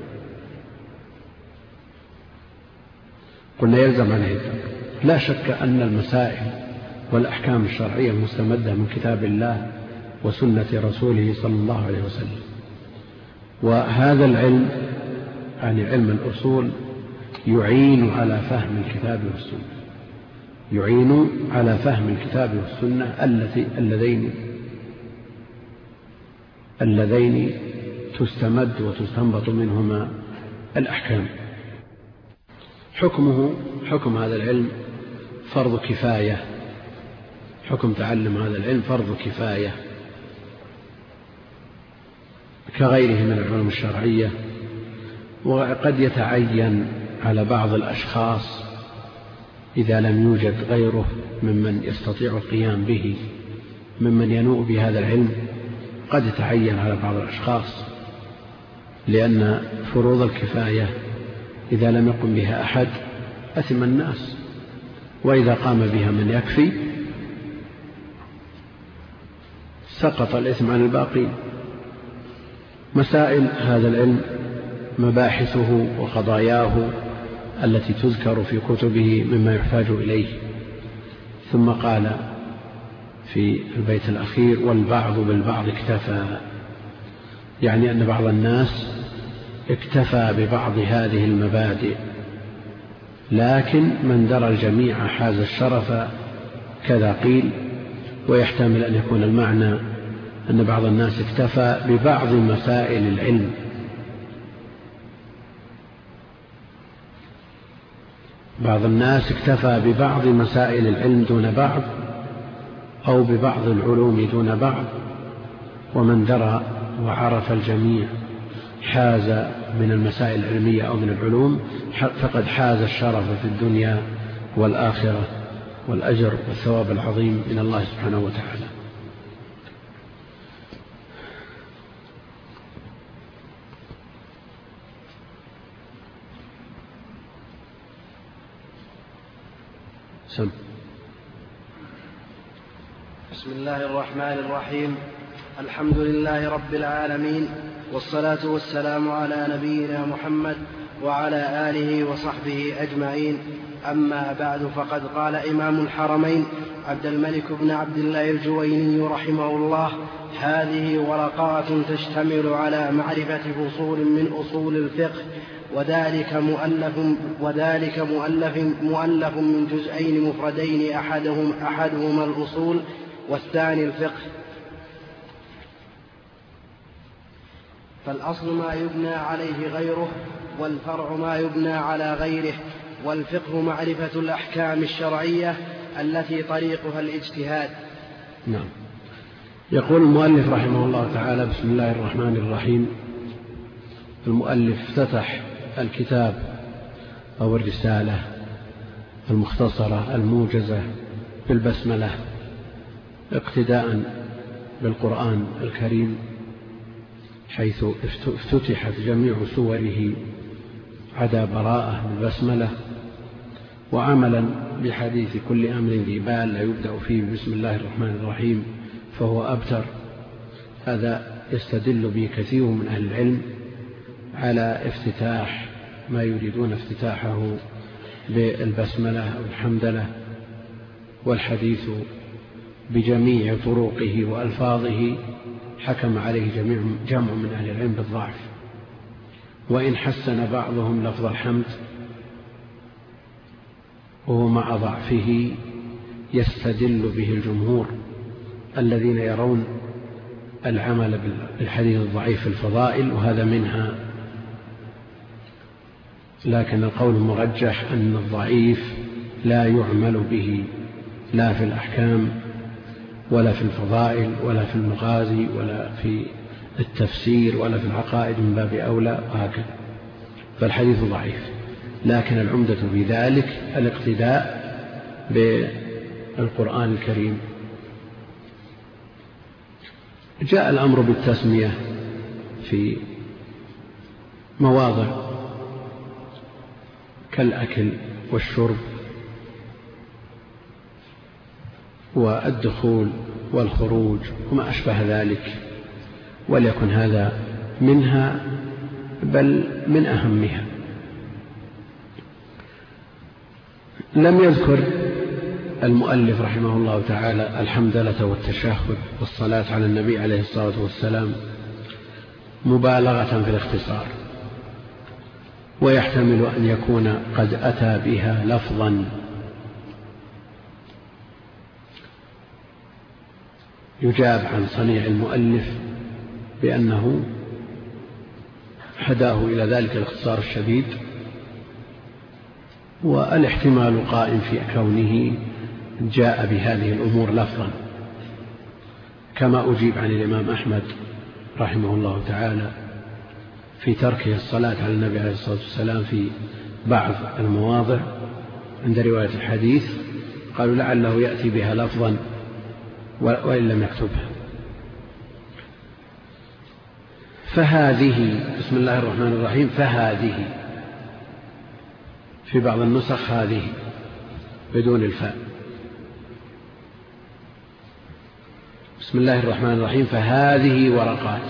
B: لا شك أن المسائل والأحكام الشرعية المستمدة من كتاب الله وسنة رسوله صلى الله عليه وسلم. وهذا العلم يعني علم الأصول يعين على فهم الكتاب والسنة اللذين تستمد وتستنبط منهما الأحكام. حكم هذا العلم فرض كفاية، حكم تعلم هذا العلم فرض كفاية كغيره من العلوم الشرعية، وقد يتعين على بعض الأشخاص إذا لم يوجد غيره ممن يستطيع القيام به، ممن ينوء بهذا العلم، قد يتعين على بعض الأشخاص، لأن فروض الكفاية إذا لم يقم بها أحد أثم الناس، وإذا قام بها من يكفي سقط الإثم عن الباقين. مسائل هذا العلم مباحثه وقضاياه التي تذكر في كتبه مما يحتاج إليه. ثم قال في البيت الأخير: والبعض بالبعض اكتفى، يعني أن بعض الناس اكتفى ببعض هذه المبادئ، لكن من درى الجميع حاز الشرف، كذا قيل. ويحتمل أن يكون المعنى أن بعض الناس اكتفى ببعض مسائل العلم، بعض الناس اكتفى ببعض مسائل العلم دون بعض، أو ببعض العلوم دون بعض. ومن درى وعرف الجميع حاز من المسائل العلمية أو من العلوم، فقد حاز الشرف في الدنيا والآخرة والأجر والثواب العظيم من الله سبحانه وتعالى.
C: بسم الله الرحمن الرحيم. الحمد لله رب العالمين، والصلاة والسلام على نبينا محمد وعلى آله وصحبه أجمعين. أما بعد، فقد قال إمام الحرمين عبد الملك بن عبد الله الجويني رحمه الله: هذه ورقات تشتمل على معرفة فصول من أصول الفقه، وذلك مؤلف من جزئين مفردين، أحدهما الأصول والثاني الفقه. فالأصل ما يبنى عليه غيره، والفرع ما يبنى على غيره، والفقه معرفة الأحكام الشرعية التي طريقها الاجتهاد.
B: نعم. يقول المؤلف رحمه الله تعالى: بسم الله الرحمن الرحيم. المؤلف افتتح الكتاب أو الرسالة المختصرة الموجزة بالبسملة، اقتداء بالقرآن الكريم، حيث افتتحت جميع سوره عدا براءة بالبسملة، وعملا بحديث كل أمر ذي بال لا يبدأ فيه بسم الله الرحمن الرحيم فهو أبتر. هذا يستدل به كثير من أهل العلم على افتتاح ما يريدون افتتاحه بالبسملة أو الحمدلة، والحديث بجميع طرقه وألفاظه حكم عليه جمع من أهل العلم بالضعف، وإن حسن بعضهم لفظ الحمد وهو مع ضعفه يستدل به الجمهور الذين يرون العمل بالحديث الضعيف في الفضائل، وهذا منها، لكن القول المرجح أن الضعيف لا يعمل به لا في الأحكام ولا في الفضائل ولا في المغازي ولا في التفسير ولا في العقائد من باب أولى وهكذا، فالحديث ضعيف. لكن العمدة في ذلك الاقتداء بالقرآن الكريم. جاء الأمر بالتسمية في مواضع كالأكل والشرب والدخول والخروج وما أشبه ذلك، وليكن هذا منها بل من أهمها. لم يذكر المؤلف رحمه الله تعالى الحمدلة والتشهد والصلاة على النبي عليه الصلاة والسلام مبالغة في الاختصار، ويحتمل أن يكون قد أتى بها لفظا يجاب عن صنيع المؤلف بأنه هداه إلى ذلك الاختصار الشديد، والاحتمال قائم في كونه جاء بهذه الأمور لفظا، كما أجيب عن الإمام أحمد رحمه الله تعالى في تركه الصلاة على النبي عليه الصلاة والسلام في بعض المواضع عند رواية الحديث، قالوا لعله يأتي بها لفظا وإن لم يكتبها. فهذه بسم الله الرحمن الرحيم، فهذه في بعض النسخ هذه بدون الفاء. بسم الله الرحمن الرحيم فهذه ورقات،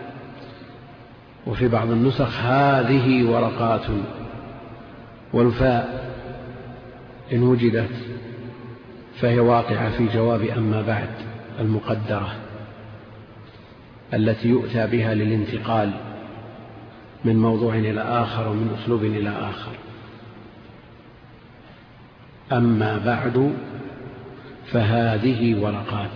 B: وفي بعض النسخ هذه ورقات، والفاء إن وجدت فهي واقعة في جواب أما بعد المقدرة التي يؤتى بها للانتقال من موضوع إلى آخر ومن أسلوب إلى آخر. أما بعد فهذه ورقات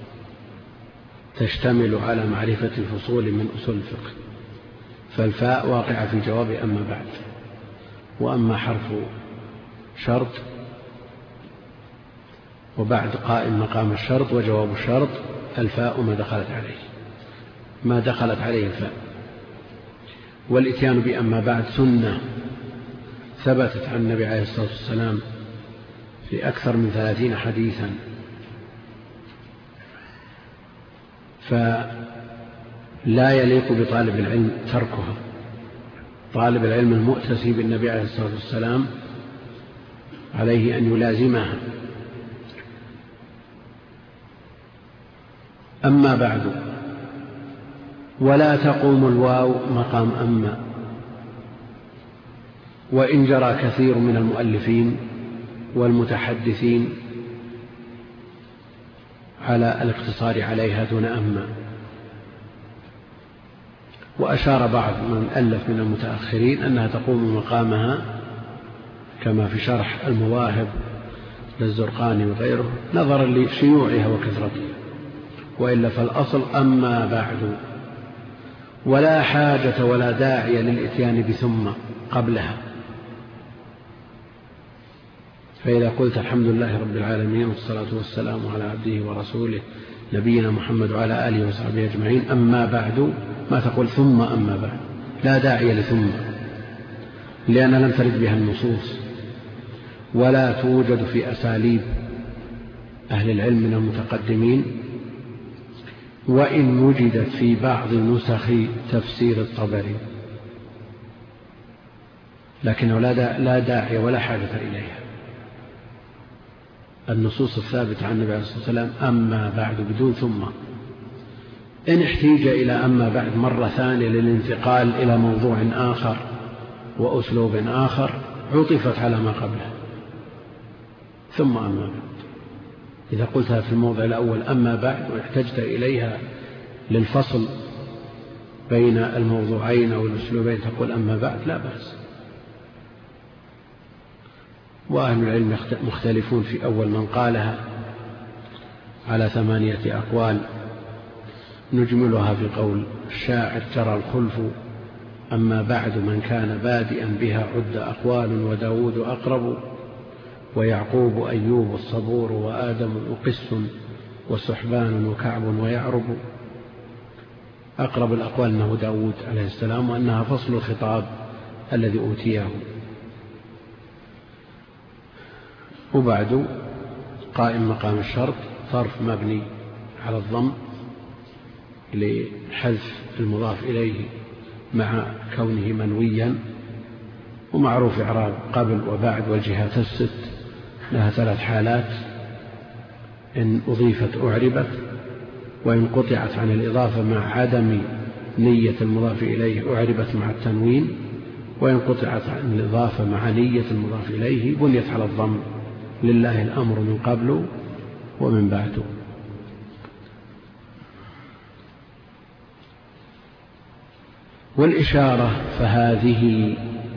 B: تشتمل على معرفة الفصول من أصول الفقه، فالفاء واقعة في جواب أما بعد. وأما حرف شرط وبعد قائم مقام الشرط وجواب الشرط، الفاء ما دخلت عليه الفاء. والإتيان بأما بعد سنة ثبتت عن النبي عليه الصلاة والسلام في أكثر من 30 حديثا، فلا يليق بطالب العلم تركها. طالب العلم المؤتسي بالنبي عليه الصلاة والسلام عليه أن يلازمها. أما بعد، ولا تقوم الواو مقام أما، وإن جرى كثير من المؤلفين والمتحدثين على الاقتصار عليها دون أما. وأشار بعض من ألف من المتأخرين أنها تقوم مقامها كما في شرح المواهب للزرقاني وغيره، نظرا لشيوعها وكثرتها، وإلا فالأصل أما بعد. ولا حاجة ولا داعي للإتيان بثم قبلها، فإذا قلت الحمد لله رب العالمين والصلاة والسلام على عبده ورسوله نبينا محمد وعلى آله وصحبه أجمعين، أما بعد، ما تقول ثم أما بعد، لا داعي لثم، لأن لم ترد بها النصوص ولا توجد في أساليب أهل العلم من المتقدمين، وإن وجدت في بعض نسخ تفسير الطبري، لكنه لا داعي ولا حاجة إليها. النصوص الثابتة عن النبي عليه الصلاة والسلام أما بعد بدون ثم. إن احتيج إلى أما بعد مرة ثانية للانتقال إلى موضوع آخر وأسلوب آخر عطفت على ما قبله ثم أما بعد. إذا قلتها في الموضع الأول أما بعد واحتجت إليها للفصل بين الموضوعين أو الأسلوبين تقول أما بعد، لا بأس. وأهل العلم مختلفون في أول من قالها على 8 أقوال، نجملها في قول الشاعر: ترى الخلف أما بعد من كان بادئا بها عد أقوال، وداود أقرب، ويعقوب أيوب الصبور، وآدم وقس، وسحبان وكعب ويعرب. أقرب الأقوال أنه داود عليه السلام، وأنها فصل الخطاب الذي أوتيه. وبعد قائم مقام الشرط، ظرف مبني على الضم لحذف المضاف إليه مع كونه منويا، ومعروف إعراب قبل وبعد والجهات الست، لها 3 حالات: إن أضيفت أعربت، وإن قطعت عن الإضافة مع عدم نية المضاف إليه أعربت مع التنوين، وإن قطعت عن الإضافة مع نية المضاف إليه بنيت على الضم. لله الأمر من قبل ومن بعد. والإشارة فهذه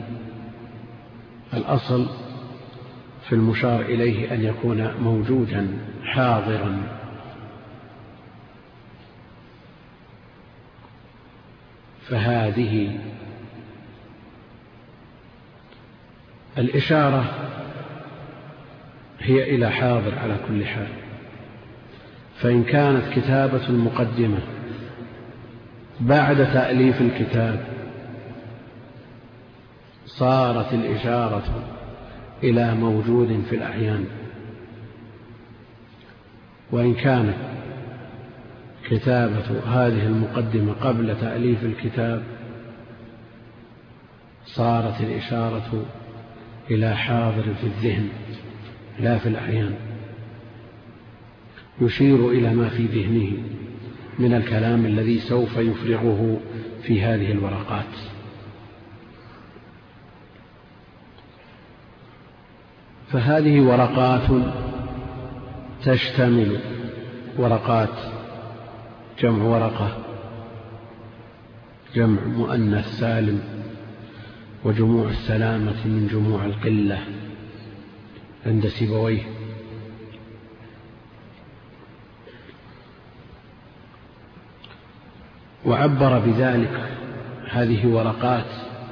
B: الأصل في المشار إليه أن يكون موجودا حاضرا، فهذه الإشارة هي إلى حاضر على كل حال. فإن كانت كتابة المقدمة بعد تأليف الكتاب صارت الإشارة إلى موجود في الأعيان، وإن كانت كتابة هذه المقدمة قبل تأليف الكتاب صارت الإشارة إلى حاضر في الذهن لا في الأعيان، يشير إلى ما في ذهنه من الكلام الذي سوف يفرغه في هذه الورقات. فهذه ورقات تشتمل ورقات، جمع ورقة، جمع مؤنث سالم، وجموع السلامة من جموع القلة عند سيبويه. وعبر بذلك هذه ورقات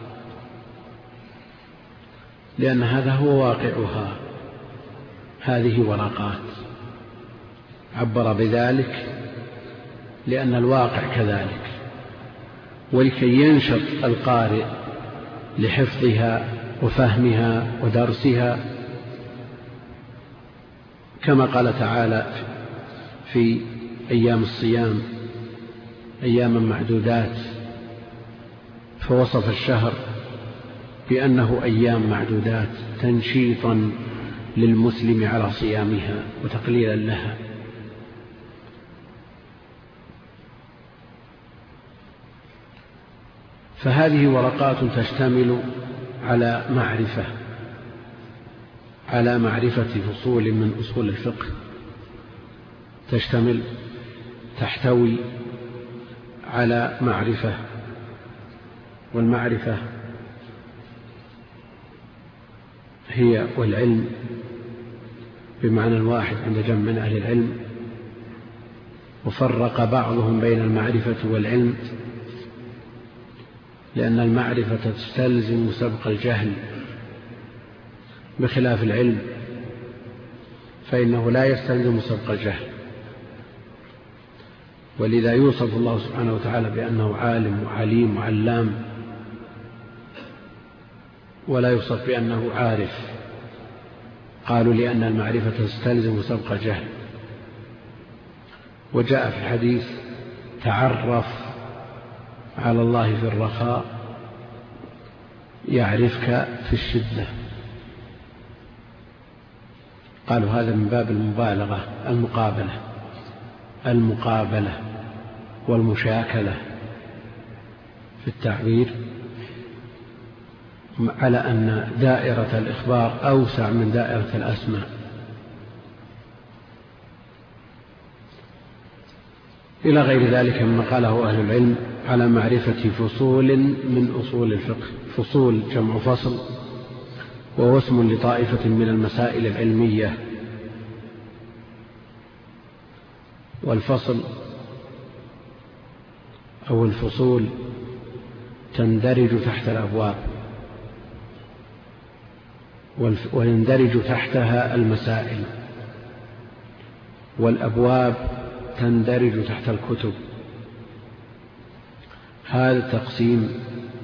B: لأن هذا هو واقعها، هذه ورقات. عبر بذلك لأن الواقع كذلك، ولكي ينشط القارئ لحفظها وفهمها ودرسها، كما قال تعالى في أيام الصيام: أياما معدودات، فوصف الشهر بأنه أيام معدودات تنشيطا للمسلم على صيامها وتقليلا لها. فهذه ورقات تشتمل على معرفة فصول من أصول الفقه، تحتوي على معرفة، والمعرفة هي والعلم بمعنى واحد عند جمع من أهل العلم. وفرق بعضهم بين المعرفة والعلم لأن المعرفة تستلزم سبق الجهل، بخلاف العلم فإنه لا يستلزم سبق الجهل. ولذا يوصف الله سبحانه وتعالى بأنه عالم وعليم وعلام، ولا يوصف بأنه عارف. قالوا لأن المعرفة تستلزم سبق الجهل. وجاء في الحديث: تعرف على الله في الرخاء يعرفك في الشدة. قالوا هذا من باب المبالغة، المقابلة والمشاكلة في التعبير، على أن دائرة الإخبار أوسع من دائرة الأسماء. إلى غير ذلك مما قاله أهل العلم على معرفة فصول من أصول الفقه. فصول جمع فصل، وهو اسم لطائفة من المسائل العلمية. أو الفصول تندرج تحت الأبواب، ويندرج تحتها المسائل، والأبواب تندرج تحت الكتب. هذا تقسيم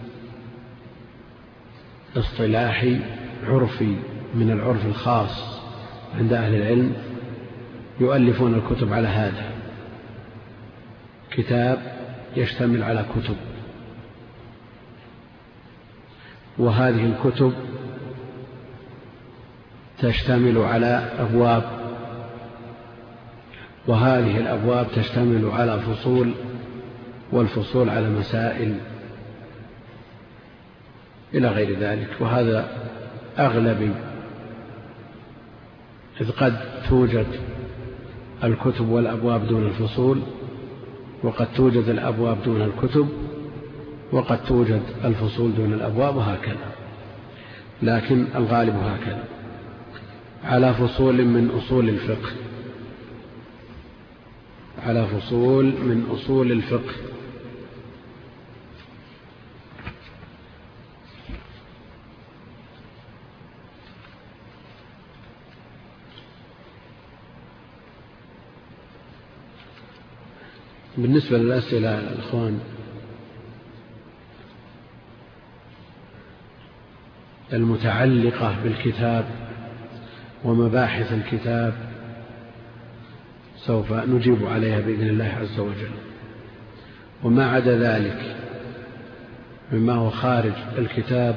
B: اصطلاحي عرفي من العرف الخاص عند أهل العلم، يؤلفون الكتب على هذا. كتاب يشتمل على كتب، وهذه الكتب تشتمل على أبواب، وهذه الأبواب تشتمل على فصول، والفصول على مسائل إلى غير ذلك. وهذا أغلبي، إذ قد توجد الكتب والأبواب دون الفصول، وقد توجد الأبواب دون الكتب، وقد توجد الفصول دون الأبواب، وهكذا. لكن الغالب هكذا، على فصول من أصول الفقه، على فصول من أصول الفقه. بالنسبة للأسئلة يا الأخوان، المتعلقة بالكتاب ومباحث الكتاب سوف نجيب عليها بإذن الله عز وجل. وما عدا ذلك مما هو خارج الكتاب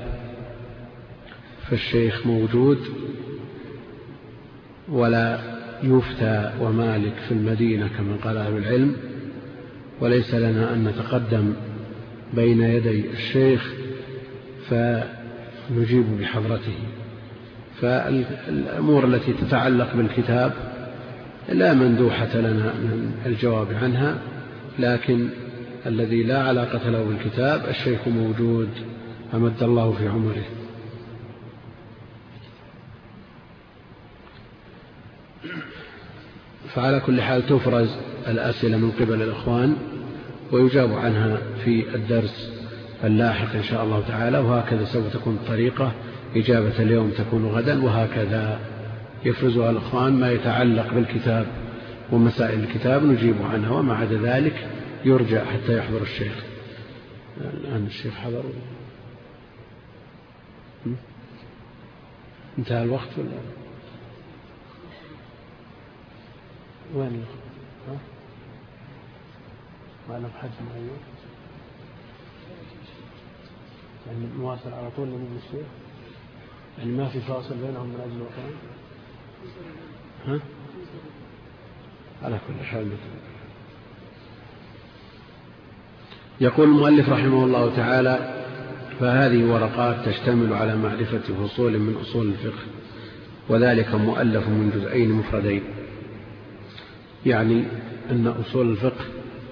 B: فالشيخ موجود، ولا يفتى ومالك في المدينة كما قال أهل العلم، وليس لنا أن نتقدم بين يدي الشيخ فنجيب بحضرته. فالأمور التي تتعلق بالكتاب لا مندوحة لنا من الجواب عنها، لكن الذي لا علاقة له بالكتاب الشيخ موجود أمد الله في عمره. فعلى كل حال تفرز الأسئلة من قبل الإخوان ويجاب عنها في الدرس اللاحق إن شاء الله تعالى. وهكذا سوف تكون الطريقة، إجابة اليوم تكون غدا، وهكذا يفرزها الإخوان. ما يتعلق بالكتاب ومسائل الكتاب نجيب عنها، وما عدا ذلك يرجع حتى يحضر الشيخ. الآن الشيخ حضر، انتهى الوقت ولا وين؟ وأنا بحج معين يعني مواصل على طول من الشيخ، يعني ما في فاصل بينهم من أجل وقتهم. على كل حال. يقول المؤلف رحمه الله تعالى: فهذه ورقات تشتمل على معرفة فصول من أصول الفقه، وذلك مؤلف من جزئين مفردين. يعني أن أصول الفقه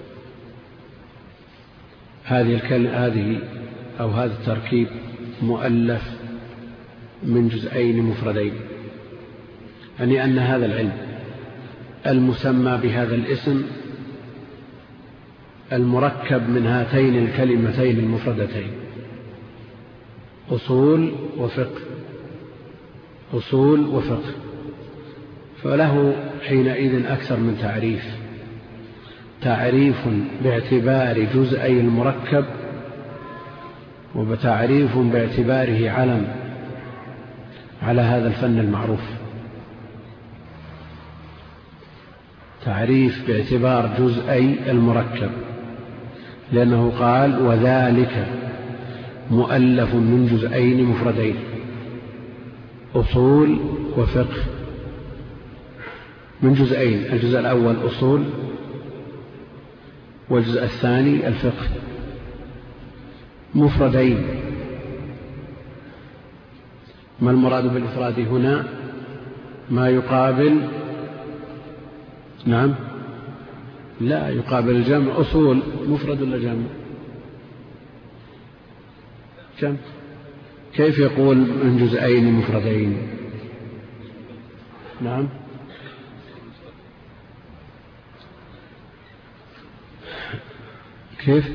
B: هذه أو هذا التركيب مؤلف من جزئين مفردين، يعني أن هذا العلم المسمى بهذا الاسم المركب من هاتين الكلمتين المفردتين، أصول وفقه، أصول وفقه، فله حينئذ أكثر من تعريف باعتبار جزئي المركب، وبتعريف باعتباره علم على هذا الفن المعروف. تعريف باعتبار جزئي المركب، لأنه قال: وذلك مؤلف من جزئين مفردين، أصول وفقه، من جزئين، الجزء الأول أصول، والجزء الثاني الفقه، مفردين. ما المراد بالإفراد هنا؟ ما يقابل، نعم، لا يقابل الجمع. أصول مفرد ولا جمع؟ جمع. كيف يقول من جزئين مفردين؟ نعم، كيف؟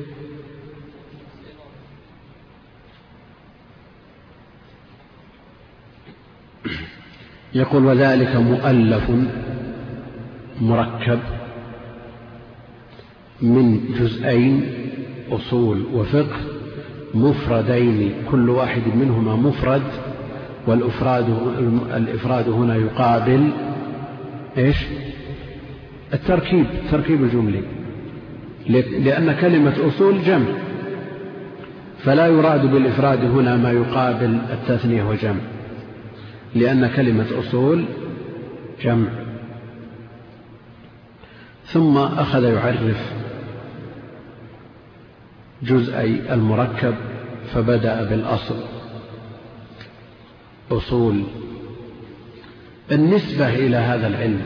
B: يقول وذلك مؤلف مركب من جزئين أصول وفقه مفردين، كل واحد منهما مفرد، والإفراد هنا يقابل إيش؟ التركيب الجملي، لأن كلمة أصول جمع، فلا يراد بالإفراد هنا ما يقابل التثنية وجمع، لأن كلمة أصول جمع. ثم أخذ يعرف جزئي المركب، فبدأ بالأصل. أصول النسبة إلى هذا العلم،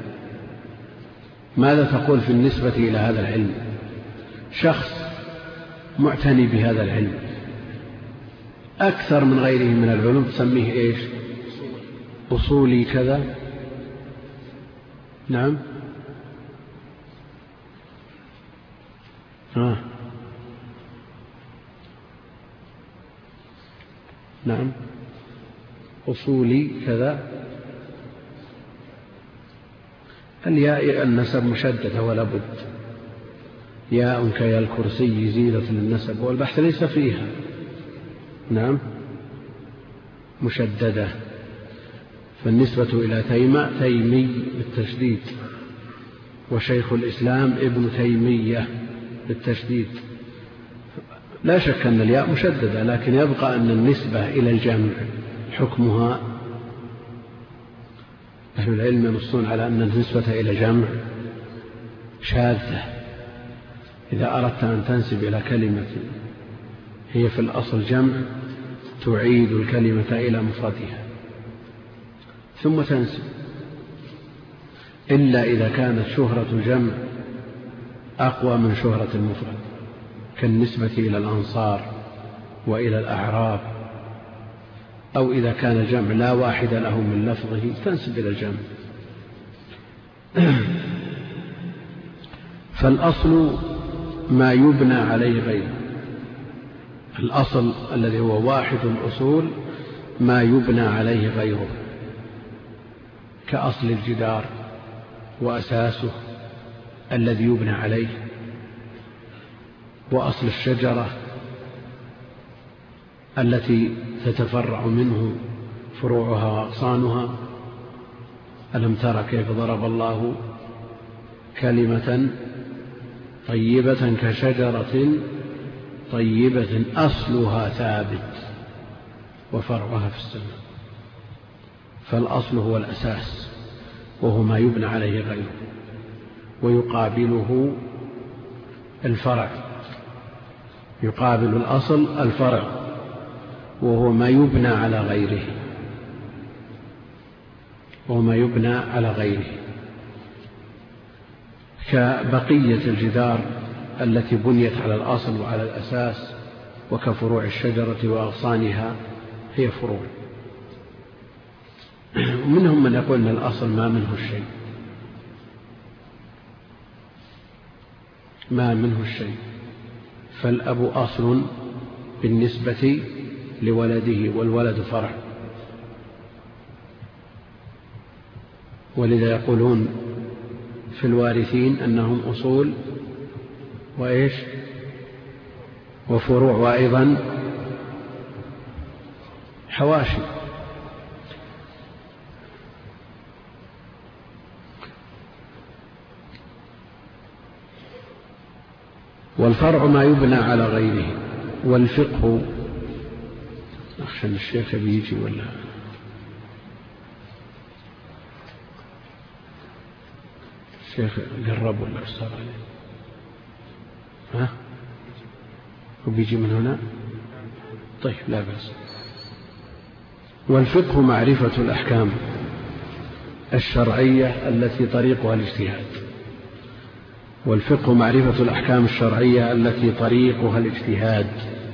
B: ماذا تقول في النسبة إلى هذا العلم؟ شخص معتني بهذا العلم أكثر من غيره من العلوم تسميه إيش؟ أصولي كذا. نعم. نعم، أصولي كذا. الياء النسب مشددة ولا بد، ياء كيا الكرسي زينة للنسب، والبحث ليس فيها. نعم، مشددة. فالنسبة إلى تيمي بالتشديد، وشيخ الإسلام ابن تيمية بالتشديد. لا شك أن الياء مشددة، لكن يبقى أن النسبة إلى الجمع حكمها، أهل العلم ينصون على أن النسبة إلى جمع شاذة. إذا أردت أن تنسب إلى كلمة هي في الأصل جمع، تعيد الكلمة إلى مفردها ثم تنسب، إلا إذا كانت شهرة الجمع أقوى من شهرة المفرد، كالنسبة إلى الأنصار وإلى الأعراب، أو إذا كان الجمع لا واحد له من لفظه تنسب إلى الجمع. فالأصل ما يبنى عليه غيره، الأصل الذي هو واحد الأصول ما يبنى عليه غيره، كأصل الجدار وأساسه الذي يبنى عليه، وأصل الشجرة التي تتفرع منه فروعها وأغصانها. ألم تر كيف ضرب الله كلمة طيبة كشجرة طيبة أصلها ثابت وفرعها في السماء. فالأصل هو الأساس، وهو ما يبنى عليه غيره، ويقابله الفرع، يقابل الأصل الفرع، وهو ما يبنى على غيره، كبقية الجدار التي بنيت على الأصل وعلى الأساس، وكفروع الشجرة وأغصانها هي فروع. ومنهم من يقول أن الأصل ما منه الشيء، فالأب أصل بالنسبة لولده، والولد فرع. ولذا يقولون في الوارثين أنهم أصول وإيش وفروع، وأيضا حواشي. والفرع ما يبنى على غيره. والفقه، أخشى الشيخ بيجي ولا الشيخ قرب ولا أشتغل عليه؟ وبيجي من هنا؟ طيب لا بأس. والفقه معرفة الأحكام الشرعية التي طريقها الاجتهاد. والفقه معرفة الأحكام الشرعية التي طريقها الاجتهاد.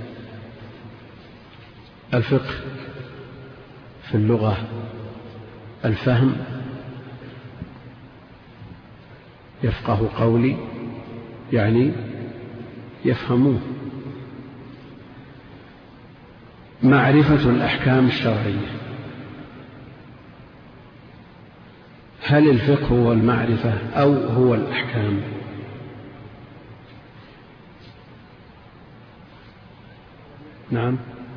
B: الفقه في اللغة الفهم، يفقه قولي يعني يفهموه. معرفة الأحكام الشرعية. هل الفقه هو المعرفة أو هو الأحكام؟ نعم.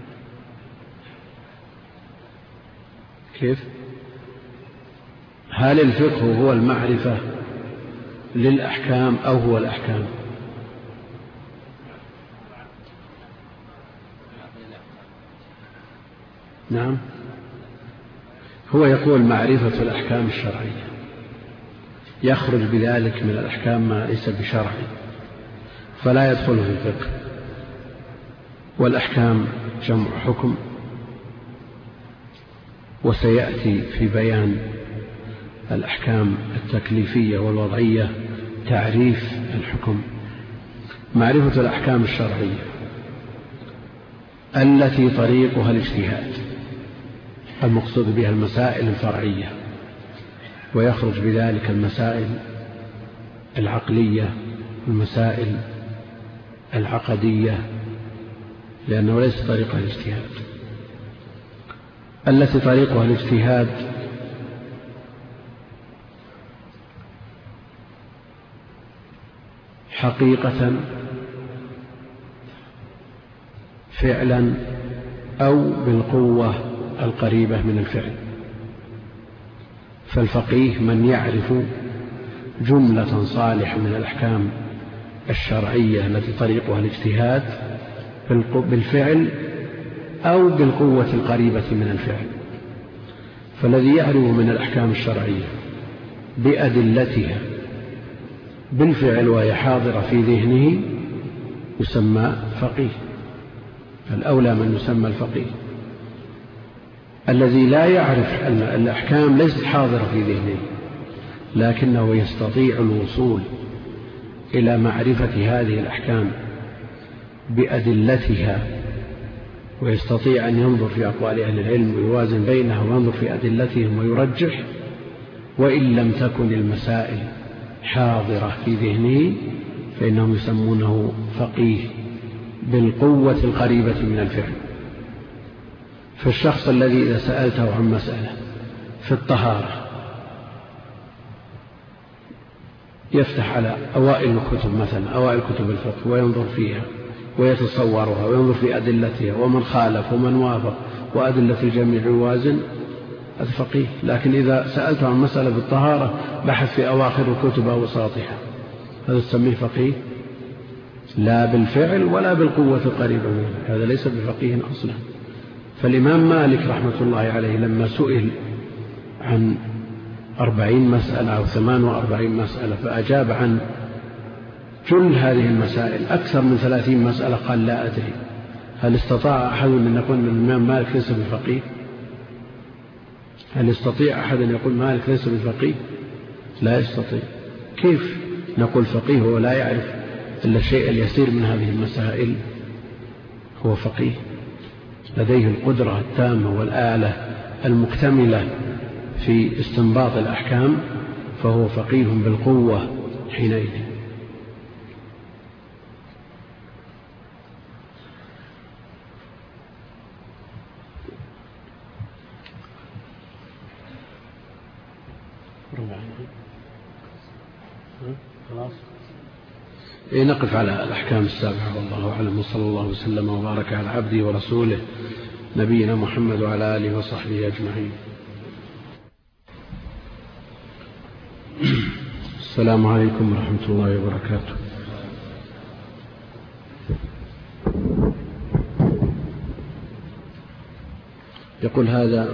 B: كيف؟ هل الفقه هو المعرفة للأحكام أو هو الأحكام؟ نعم. هو يقول معرفة الأحكام الشرعية، يخرج بذلك من الأحكام ما ليس بشرعي فلا يدخل في الفقه. والأحكام جمع حكم، وسيأتي في بيان الأحكام التكليفية والوضعية تعريف الحكم. معرفة الأحكام الشرعية التي طريقها الاجتهاد، المقصود بها المسائل الفرعية، ويخرج بذلك المسائل العقلية والمسائل العقدية، لأنه ليس طريقها الاجتهاد. التي طريقها الاجتهاد حقيقة فعلا أو بالقوة القريبة من الفعل. فالفقيه من يعرف جملة صالحة من الأحكام الشرعية التي طريقها الاجتهاد بالفعل أو بالقوة القريبة من الفعل. فالذي يعرف من الأحكام الشرعية بأدلتها بالفعل وهي حاضرة في ذهنه يسمى فقيه، الأولى من يسمى الفقيه. الذي لا يعرف أن الأحكام ليست حاضرة في ذهنه لكنه يستطيع الوصول إلى معرفة هذه الأحكام بأدلتها، ويستطيع أن ينظر في أقوال أهل العلم ويوازن بينها وينظر في أدلتهم ويرجح، وإن لم تكن المسائل حاضرة في ذهنه فإنهم يسمونه فقيه بالقوة القريبة من الفعل. فالشخص الذي إذا سألته عن مسألة في الطهارة يفتح على أوائل الكتب مثلا، أوائل كتب الفقه، وينظر فيها ويتصورها وينظر في أدلتها ومن خالف ومن وافق وأدلة الجميع يوازن، هذا فقيه. لكن إذا سألته عن مسألة بالطهارة بحث في أواخر الكتب أو وساطها، هذا تسميه فقيه؟ لا بالفعل ولا بالقوة القريبة منه، هذا ليس بفقيه أصلا. فالإمام مالك رحمة الله عليه لما سئل عن 40 مسألة أو 48 مسألة فأجاب عن كل هذه المسائل أكثر من 30 مسألة قال لا أدري. هل استطاع أحد أن يقول أن الإمام مالك ليس بفقيه؟ هل يستطيع أحد أن يقول مالك ليس بفقيه؟ لا يستطيع. كيف نقول فقيه وهو لا يعرف إلا الشيء اليسير من هذه المسائل؟ هو فقيه لديه القدرة التامة والآلة المكتملة في استنباط الأحكام، فهو فقيه بالقوة حينئذ. خلاص نقف على الأحكام السابعة والله أعلم، وصلى الله وسلم وبارك على عبده ورسوله نبينا محمد وعلى آله وصحبه أجمعين. السلام عليكم ورحمة الله وبركاته. يقول هذا: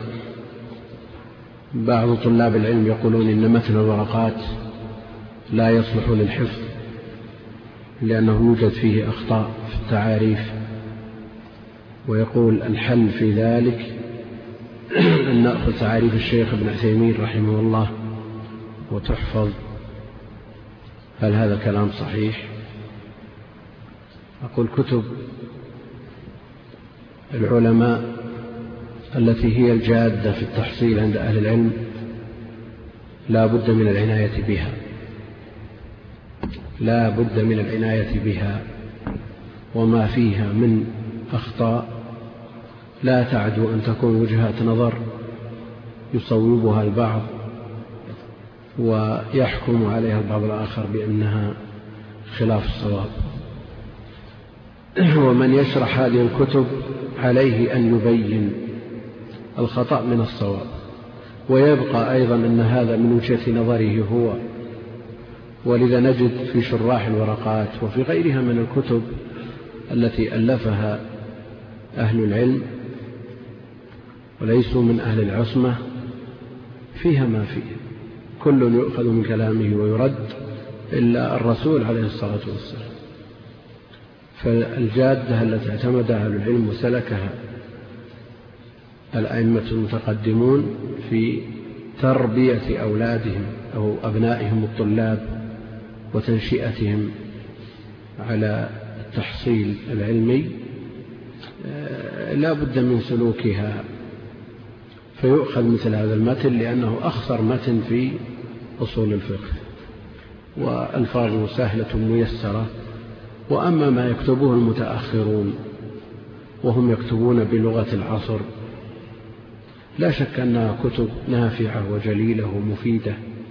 B: بعض طلاب العلم يقولون إن متن الورقات لا يصلح للحفظ لأنه يوجد فيه أخطاء في التعاريف، ويقول الحل في ذلك أن نأخذ تعاريف الشيخ ابن عثيمين رحمه الله وتحفظ. هل هذا كلام صحيح؟ أقول كتب العلماء التي هي الجادة في التحصيل عند أهل العلم لا بد من العناية بها، لا بد من العناية بها. وما فيها من أخطاء لا تعدو أن تكون وجهات نظر يصوبها البعض ويحكم عليها البعض الآخر بأنها خلاف الصواب. ومن يشرح هذه الكتب عليه أن يبين الخطأ من الصواب، ويبقى أيضا أن هذا من وجهة نظره هو. ولذا نجد في شراح الورقات وفي غيرها من الكتب التي ألفها أهل العلم وليسوا من أهل العصمة فيها ما فيه، كل يؤخذ من كلامه ويرد إلا الرسول عليه الصلاة والسلام. فالجادة التي اعتمدها أهل العلم وسلكها الأئمة المتقدمون في تربية أولادهم أو أبنائهم الطلاب وتنشئتهم على التحصيل العلمي لا بد من سلوكها، فيؤخذ مثل هذا المتن لأنه أخصر متن في أصول الفقه وألفاظه سهلة ميسرة. وأما ما يكتبه المتأخرون وهم يكتبون بلغة العصر لا شك أنها كتب نافعة وجليلة ومفيدة،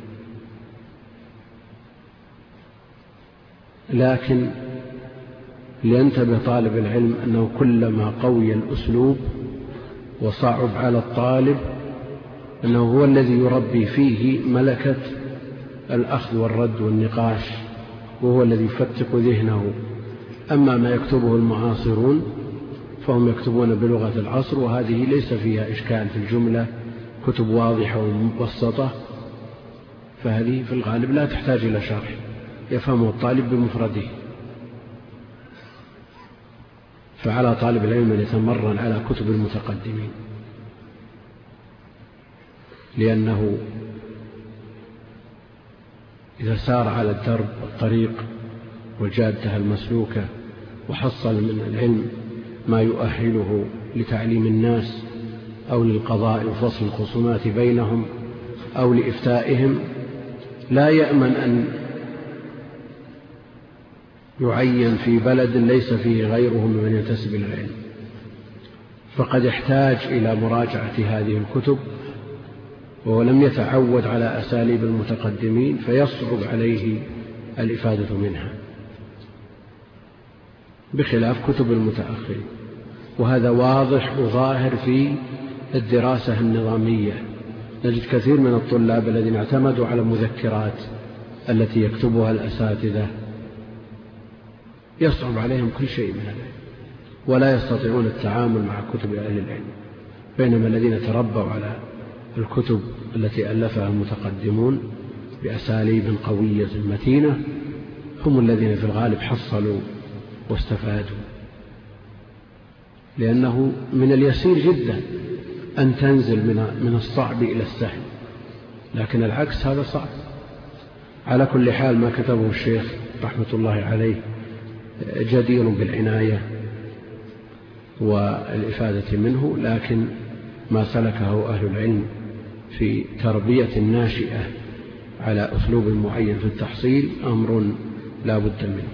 B: لكن لينتبه طالب العلم أنه كلما قوي الأسلوب وصعب على الطالب أنه هو الذي يربي فيه ملكة الأخذ والرد والنقاش، وهو الذي يفتق ذهنه. أما ما يكتبه المعاصرون فهم يكتبون بلغة العصر، وهذه ليس فيها إشكال في الجملة، كتب واضحة ومبسطة، فهذه في الغالب لا تحتاج إلى شرح، يفهمه الطالب بمفرده. فعلى طالب العلم أن يتمرن على كتب المتقدمين، لأنه إذا سار على الطريق والجادة المسلوكة وحصل من العلم ما يؤهله لتعليم الناس أو للقضاء وفصل الخصومات بينهم أو لإفتائهم، لا يأمن أن يعين في بلد ليس فيه غيره ممن ينتسب إلى العلم، فقد يحتاج إلى مراجعة هذه الكتب وهو لم يتعود على أساليب المتقدمين، فيصعب عليه الإفادة منها بخلاف كتب المتأخرين. وهذا واضح وظاهر في الدراسة النظامية. نجد كثير من الطلاب الذين اعتمدوا على المذكرات التي يكتبها الأساتذة يصعب عليهم كل شيء من العلم ولا يستطيعون التعامل مع كتب أهل العلم، بينما الذين تربوا على الكتب التي ألفها المتقدمون بأساليب قوية متينة هم الذين في الغالب حصلوا واستفادوا، لأنه من اليسير جدا أن تنزل من الصعب إلى السهل، لكن العكس هذا صعب. على كل حال ما كتبه الشيخ رحمة الله عليه جدير بالعناية والإفادة منه، لكن ما سلكه أهل العلم في تربية الناشئة على أسلوب معين في التحصيل أمر لا بد منه.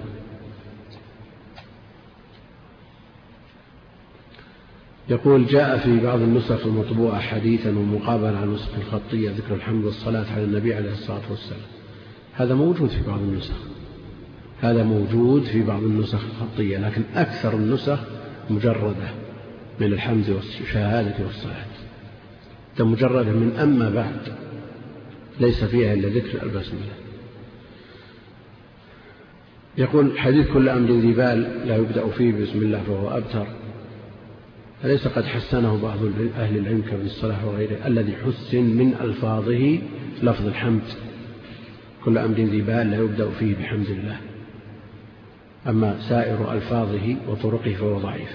B: يقول: جاء في بعض النسخ المطبوعة حديثا ومقابلا على النسخ الخطية ذكر الحمد والصلاة على النبي عليه الصلاة والسلام. هذا موجود في بعض النسخ، هذا موجود في بعض النسخ الخطية، لكن أكثر النسخ مجردة من الحمد والشهادة والصلاة، مجردة من أما بعد، ليس فيها إلا ذكر البسملة. يقول: حديث كل أمر ذي بال لا يبدأ فيه بسم الله فهو أبتر، أليس قد حسنه بعض أهل العلم كابن الصلاح وغيره الذي حسن من ألفاظه لفظ الحمد؟ كل أمر ذي بال لا يبدأ فيه بحمد الله، أما سائر ألفاظه وطرقه فهو ضعيف.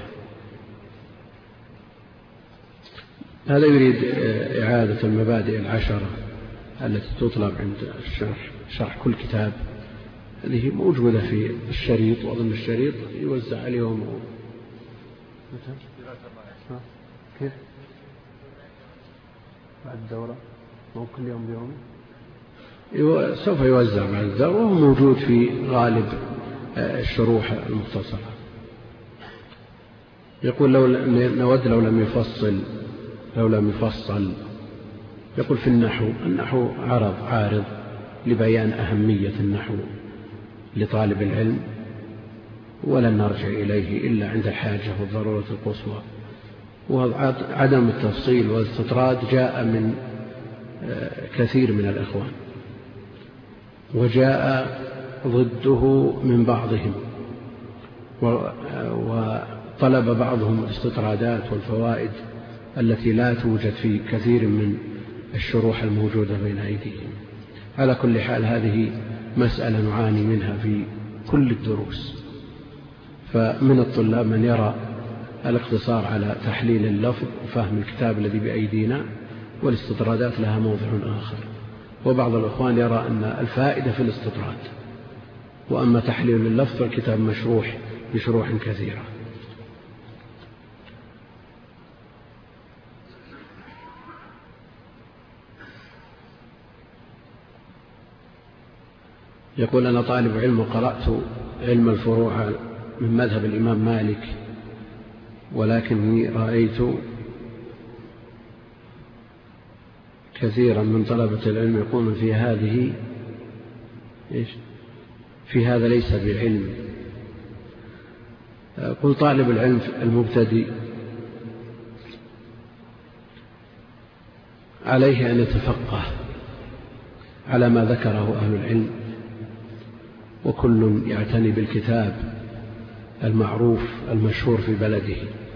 B: هذا يريد إعادة المبادئ العشرة التي تطلب عند شرح كل كتاب، هذه موجودة في الشريط، وأظن الشريط يوزع عليهم. كيف بعد الدورة؟ مو كل يوم بيوم سوف يوزع بعد الدورة، وهو موجود في غالب الشروح المختصرة. يقول نود لو لم يفصل. يقول في النحو عارض لبيان أهمية النحو لطالب العلم، ولن نرجع إليه إلا عند الحاجة والضرورة القصوى. وعدم التفصيل والاستطراد جاء من كثير من الإخوان، وجاء ضده من بعضهم، وطلب بعضهم الاستطرادات والفوائد التي لا توجد في كثير من الشروح الموجودة بين أيديهم. على كل حال هذه مسألة نعاني منها في كل الدروس. فمن الطلاب من يرى الاقتصار على تحليل اللفظ وفهم الكتاب الذي بأيدينا، والاستطرادات لها موضع آخر. وبعض الأخوان يرى أن الفائدة في الاستطراد، وأما تحليل اللفظ فالكتاب مشروح بشروح كثيرة. يقول أنا طالب علم وقرأت علم الفروع من مذهب الإمام مالك، ولكني رأيت كثيرا من طلبة العلم يقولون في هذا ليس بعلم. قل طالب العلم المبتدئ عليه أن يتفقه على ما ذكره أهل العلم، وكل يعتني بالكتاب المعروف المشهور في بلده.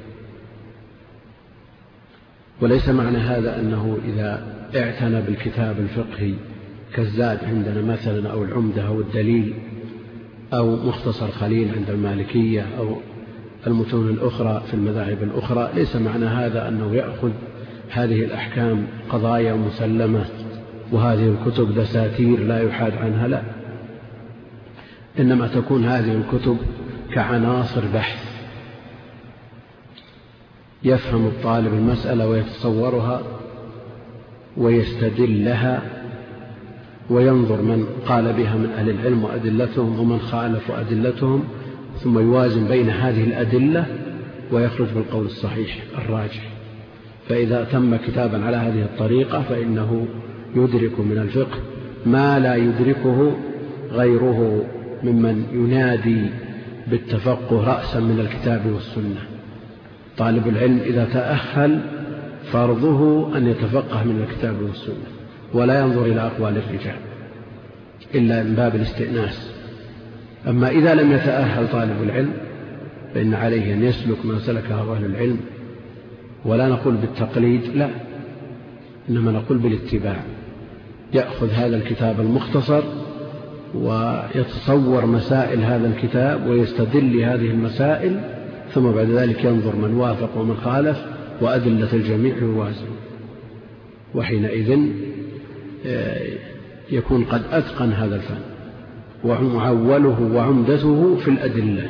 B: وليس معنى هذا أنه إذا اعتنى بالكتاب الفقهي كالزاد عندنا مثلا، أو العمدة أو الدليل أو مختصر خليل عند المالكية، أو المتون الأخرى في المذاهب الأخرى، ليس معنى هذا أنه يأخذ هذه الأحكام قضايا مسلمة وهذه الكتب دساتير لا يحاد عنها، لا. إنما تكون هذه الكتب كعناصر بحث، يفهم الطالب المسألة ويتصورها ويستدل لها، وينظر من قال بها من أهل العلم وأدلتهم ومن خالف أدلتهم، ثم يوازن بين هذه الأدلة ويخرج بالقول الصحيح الراجح. فإذا تم كتابا على هذه الطريقة فإنه يدرك من الفقه ما لا يدركه غيره ممن ينادي بالتفقه رأسا من الكتاب والسنة. طالب العلم إذا تأهل فرضه أن يتفقه من الكتاب والسنة، ولا ينظر إلى أقوال الرجال إلا من باب الاستئناس. أما إذا لم يتأهل طالب العلم فإن عليه أن يسلك ما سلكه أهل العلم، ولا نقول بالتقليد، لا، إنما نقول بالاتباع. يأخذ هذا الكتاب المختصر ويتصور مسائل هذا الكتاب ويستدل لهذه المسائل، ثم بعد ذلك ينظر من وافق ومن خالف وأدلة الجميع يوازن، وحينئذ يكون قد أتقن هذا الفن ومعوله وعمدته في الأدلة.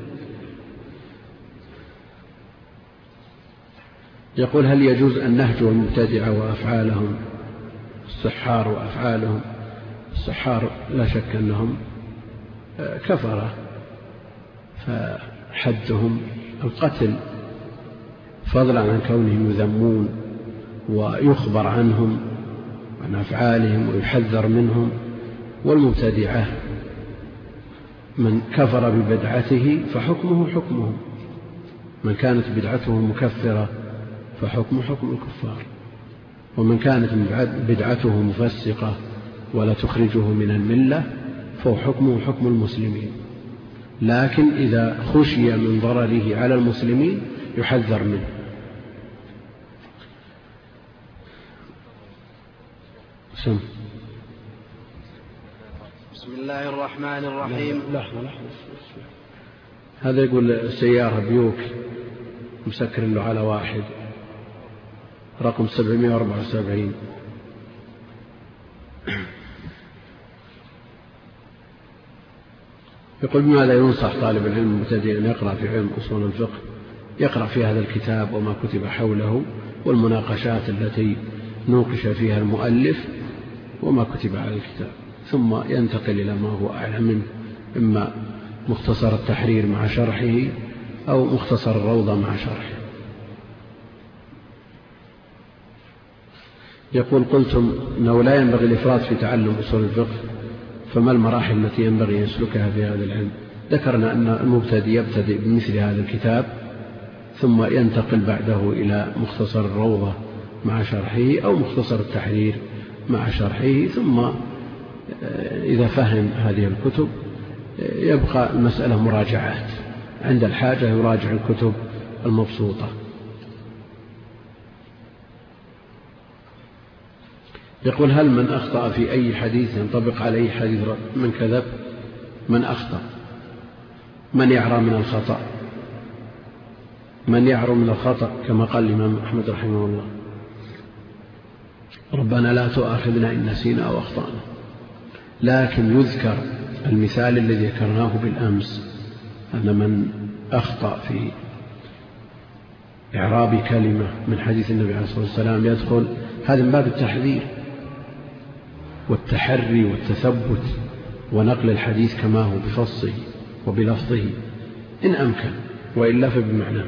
B: يقول هل يجوز أن نهجو المبتدعة وأفعالهم السحار وأفعالهم؟ السحار لا شك أنهم كفرة، فحدهم القتل، فضلا عن كونهم يذمون ويخبر عنهم عن أفعالهم ويحذر منهم. والمبتدعة من كفر ببدعته فحكمه حكمهم، من كانت بدعته مكفرة فحكمه حكم الكفار، ومن كانت بدعته مفسقة ولا تخرجه من الملة فهو حكمه حكم المسلمين. لكن إذا خشي من ضرره على المسلمين يحذر منه.
C: بسم الله الرحمن الرحيم.
B: لحظة. هذا يقول السيارة بيوك مسكر له على واحد، رقم 774. يقول بماذا ينصح طالب العلم المبتدئ أن يقرأ في علم أصول الفقه؟ يقرأ في هذا الكتاب وما كتب حوله والمناقشات التي نوقش فيها المؤلف وما كتب على الكتاب، ثم ينتقل إلى ما هو أعلى منه، إما مختصر التحرير مع شرحه، أو مختصر الروضة مع شرح. يقول قلتم أنه لا ينبغي الإفراط في تعلم أصول الفقه، فما المراحل التي ينبغي أن يسلكها في هذا العلم؟ ذكرنا أن المبتدئ يبتدئ بمثل هذا الكتاب ثم ينتقل بعده إلى مختصر الروضة مع شرحه أو مختصر التحرير مع شرحه، ثم إذا فهم هذه الكتب يبقى المسألة مراجعات، عند الحاجة يراجع الكتب المبسوطة. يقول هل من أخطأ في أي حديث ينطبق عليه حديث من كذب؟ من أخطأ؟ من يعرى من الخطأ؟ من يعرى من الخطأ كما قال الإمام أحمد رحمه الله: ربنا لا تؤاخذنا إن نسينا أو أخطأنا. لكن يذكر المثال الذي ذكرناه بالأمس، أن من أخطأ في إعراب كلمة من حديث النبي عليه الصلاة والسلام يدخل هذا من باب التحذير والتحري والتثبت ونقل الحديث كما هو بفصه وبلفظه إن أمكن، وإلا فبمعناه.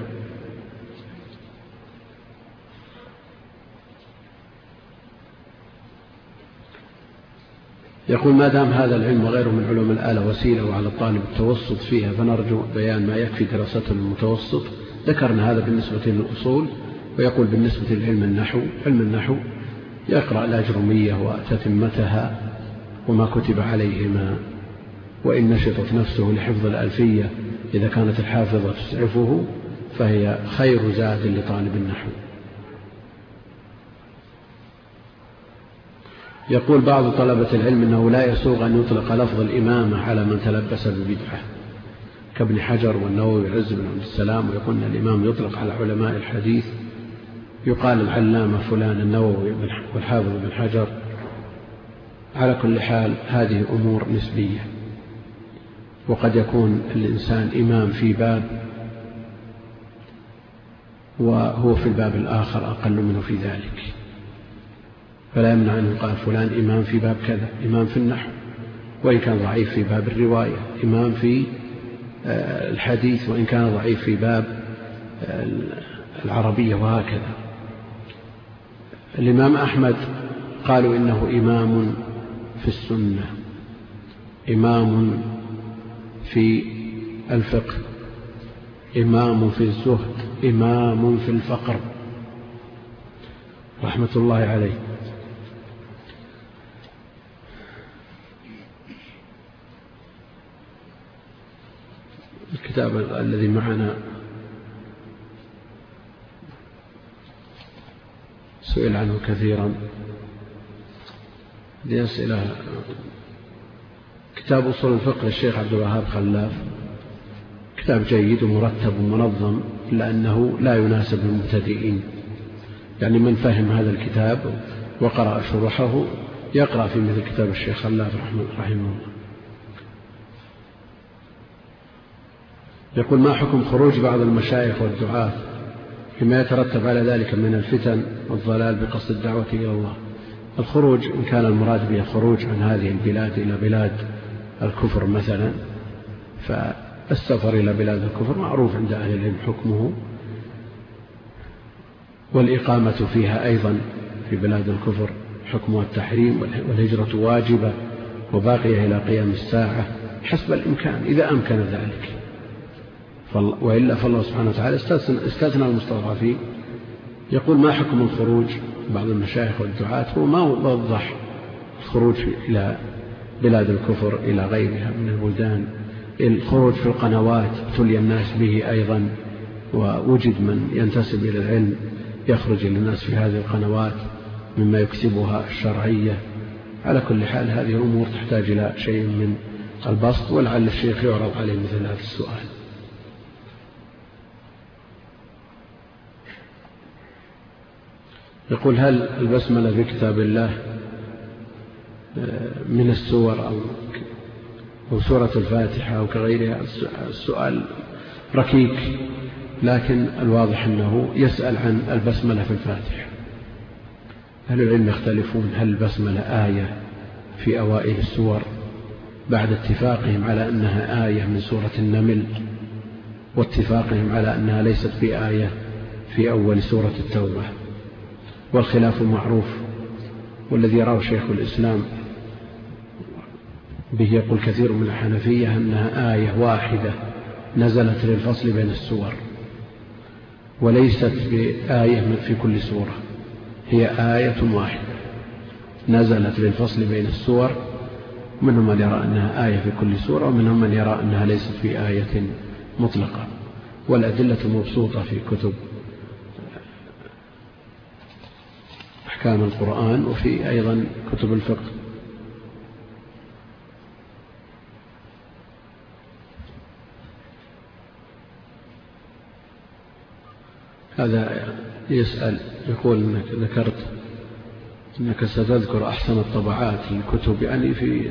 B: يقول ما دام هذا العلم وغيره من علوم الآلة وسيلة وعلى الطالب التوسط فيها، فنرجو بيان ما يكفي دراسته للمتوسط. ذكرنا هذا بالنسبة للأصول. ويقول بالنسبة لعلم النحو، علم النحو يقرأ الأجرمية وتتمتها وما كتب عليهما، وإن نشطت نفسه لحفظ الألفية إذا كانت الحافظة تسعفه فهي خير زاد لطالب النحو. يقول بعض طلبة العلم إنه لا يسوغ أن يطلق لفظ الإمامة على من تلبس ببدعة كابن حجر والنووي وعز بن عبد السلام، ويقول أن الإمام يطلق على علماء الحديث، يقال العلامة فلان النووي والحافظ بن حجر. على كل حال هذه أمور نسبية، وقد يكون الإنسان إمام في باب وهو في الباب الآخر أقل منه في ذلك، فلا يمنع أن يقال فلان إمام في باب كذا، إمام في النحو وإن كان ضعيف في باب الرواية، إمام في الحديث وإن كان ضعيف في باب العربية، وهكذا. الإمام أحمد قالوا إنه إمام في السنة، إمام في الفقه، إمام في الزهد، إمام في الفقر، رحمة الله عليه. الكتاب الذي معنا سئل عنه كثيرا، هذه أسئلة. كتاب أصول الفقه للشيخ عبد الوهاب خلاف، كتاب جيد ومرتب ومنظم، إلا أنه لا يناسب المبتدئين. يعني من فهم هذا الكتاب وقرأ شروحه يقرأ في مثل كتاب الشيخ خلاف رحمه الله. يقول ما حكم خروج بعض المشايخ والدعاة فيما يترتب على ذلك من الفتن والضلال بقصد الدعوة إلى الله؟ الخروج إن كان المراد به الخروج عن هذه البلاد إلى بلاد الكفر مثلا، فالسفر إلى بلاد الكفر معروف عند أهل العلم حكمه، والإقامة فيها أيضا في بلاد الكفر حكمها التحريم، والهجرة واجبة وباقية إلى قيام الساعة حسب الإمكان إذا أمكن ذلك، وإلا فالله سبحانه وتعالى استثنى المستضعفين. يقول ما حكم الخروج بعض المشايخ والدعاة؟ هو ما وضح الخروج إلى بلاد الكفر إلى غيرها من البلدان، الخروج في القنوات ابتلي الناس به أيضا، ووجد من ينتسب إلى العلم يخرج إلى الناس في هذه القنوات مما يكسبها الشرعية. على كل حال هذه الأمور تحتاج إلى شيء من البسط، ولعل الشيخ يعرض عليه مثل هذا السؤال. يقول هل البسملة في كتاب الله من السور أو سورة الفاتحة أو كغيرها؟ السؤال ركيك، لكن الواضح أنه يسأل عن البسملة في الفاتحة. أهل العلم يختلفون هل البسملة آية في أوائل السور بعد اتفاقهم على أنها آية من سورة النمل، واتفاقهم على أنها ليست بآية في أول سورة التوبة، والخلاف معروف، والذي يراه شيخ الإسلام به يقول كثير من الحنفية أنها آية واحدة نزلت للفصل بين السور، وليست بآية في كل سورة، هي آية واحدة نزلت للفصل بين السور. منهم من يرى أنها آية في كل سورة، ومنهم من يرى أنها ليست بآية مطلقة، والأدلة مبسوطة في كتب أحكام القرآن وفي أيضا كتب الفقه. هذا يسأل يقول إنك ذكرت إنك ستذكر أحسن الطبعات للكتب، يعني في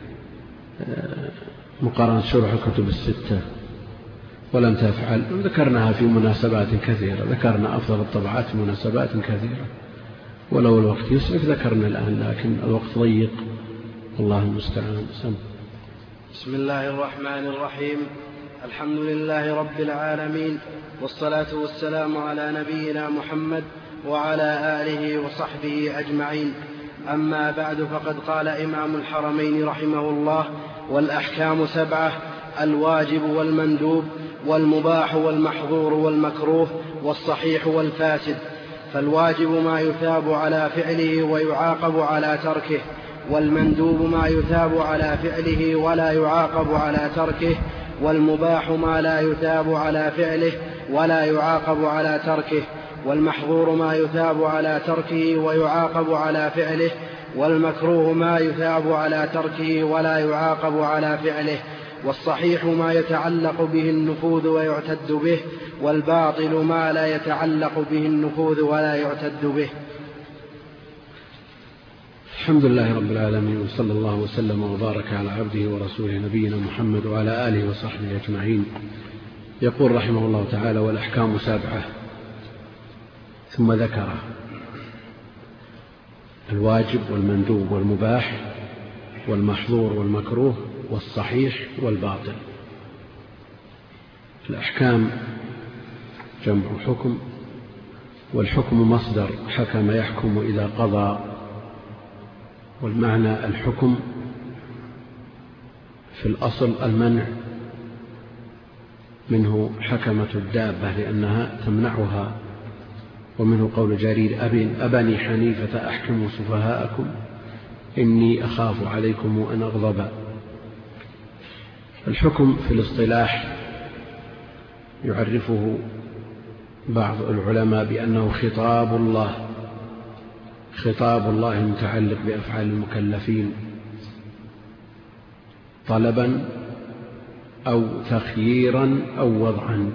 B: مقارنة شرح الكتب الستة، ولم تفعل. ذكرناها في مناسبات كثيرة، ذكرنا أفضل الطبعات في مناسبات كثيرة، ولو الوقت يسعف ذكرنا الآن، لكن الوقت ضيق، الله المستعان.
C: بسم الله الرحمن الرحيم. الحمد لله رب العالمين، والصلاة والسلام على نبينا محمد وعلى آله وصحبه أجمعين. أما بعد، فقد قال إمام الحرمين رحمه الله: والأحكام 7: الواجب والمندوب والمباح والمحظور والمكروه والصحيح والفاسد. فالواجب ما يثاب على فعله ويعاقب على تركه، والمندوب ما يثاب على فعله ولا يعاقب على تركه، والمباح ما لا يثاب على فعله ولا يعاقب على تركه، والمحظور ما يثاب على تركه ويعاقب على فعله، والمكروه ما يثاب على تركه ولا يعاقب على فعله، والصحيح ما يتعلق به النفوذ ويعتد به، والباطل ما لا يتعلق به النفوذ ولا يعتد به.
B: الحمد لله رب العالمين، وصلى الله وسلم وبارك على عبده ورسوله نبينا محمد وعلى آله وصحبه أجمعين. يقول رحمه الله تعالى: والأحكام 7. ثم ذكر الواجب والمندوب والمباح والمحظور والمكروه والصحيح والباطل. الأحكام جمع حكم، والحكم مصدر حكم يحكم إذا قضى، والمعنى الحكم في الأصل المنع، منه حكمة الدابة لأنها تمنعها، ومنه قول جرير: أبني حنيفة أحكموا سفهاءكم إني أخاف عليكم أن أغضب. الحكم في الاصطلاح يعرفه بعض العلماء بأنه خطاب الله المتعلق بأفعال المكلفين طلبا أو تخييرا أو وضعا.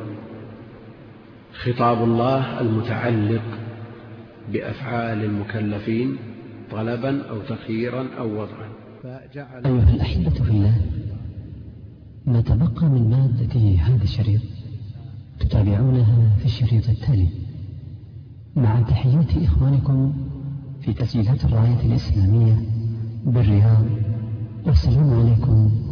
B: خطاب الله المتعلق بأفعال المكلفين طلبا أو تخييرا أو وضعا.
A: أيها الأحبة في الله، نتبقى من مادة هذا الشريط تتابعونها في الشريط التالي، مع تحيات إخوانكم في تسجيلات الراية الإسلامية بالرياض، والسلام عليكم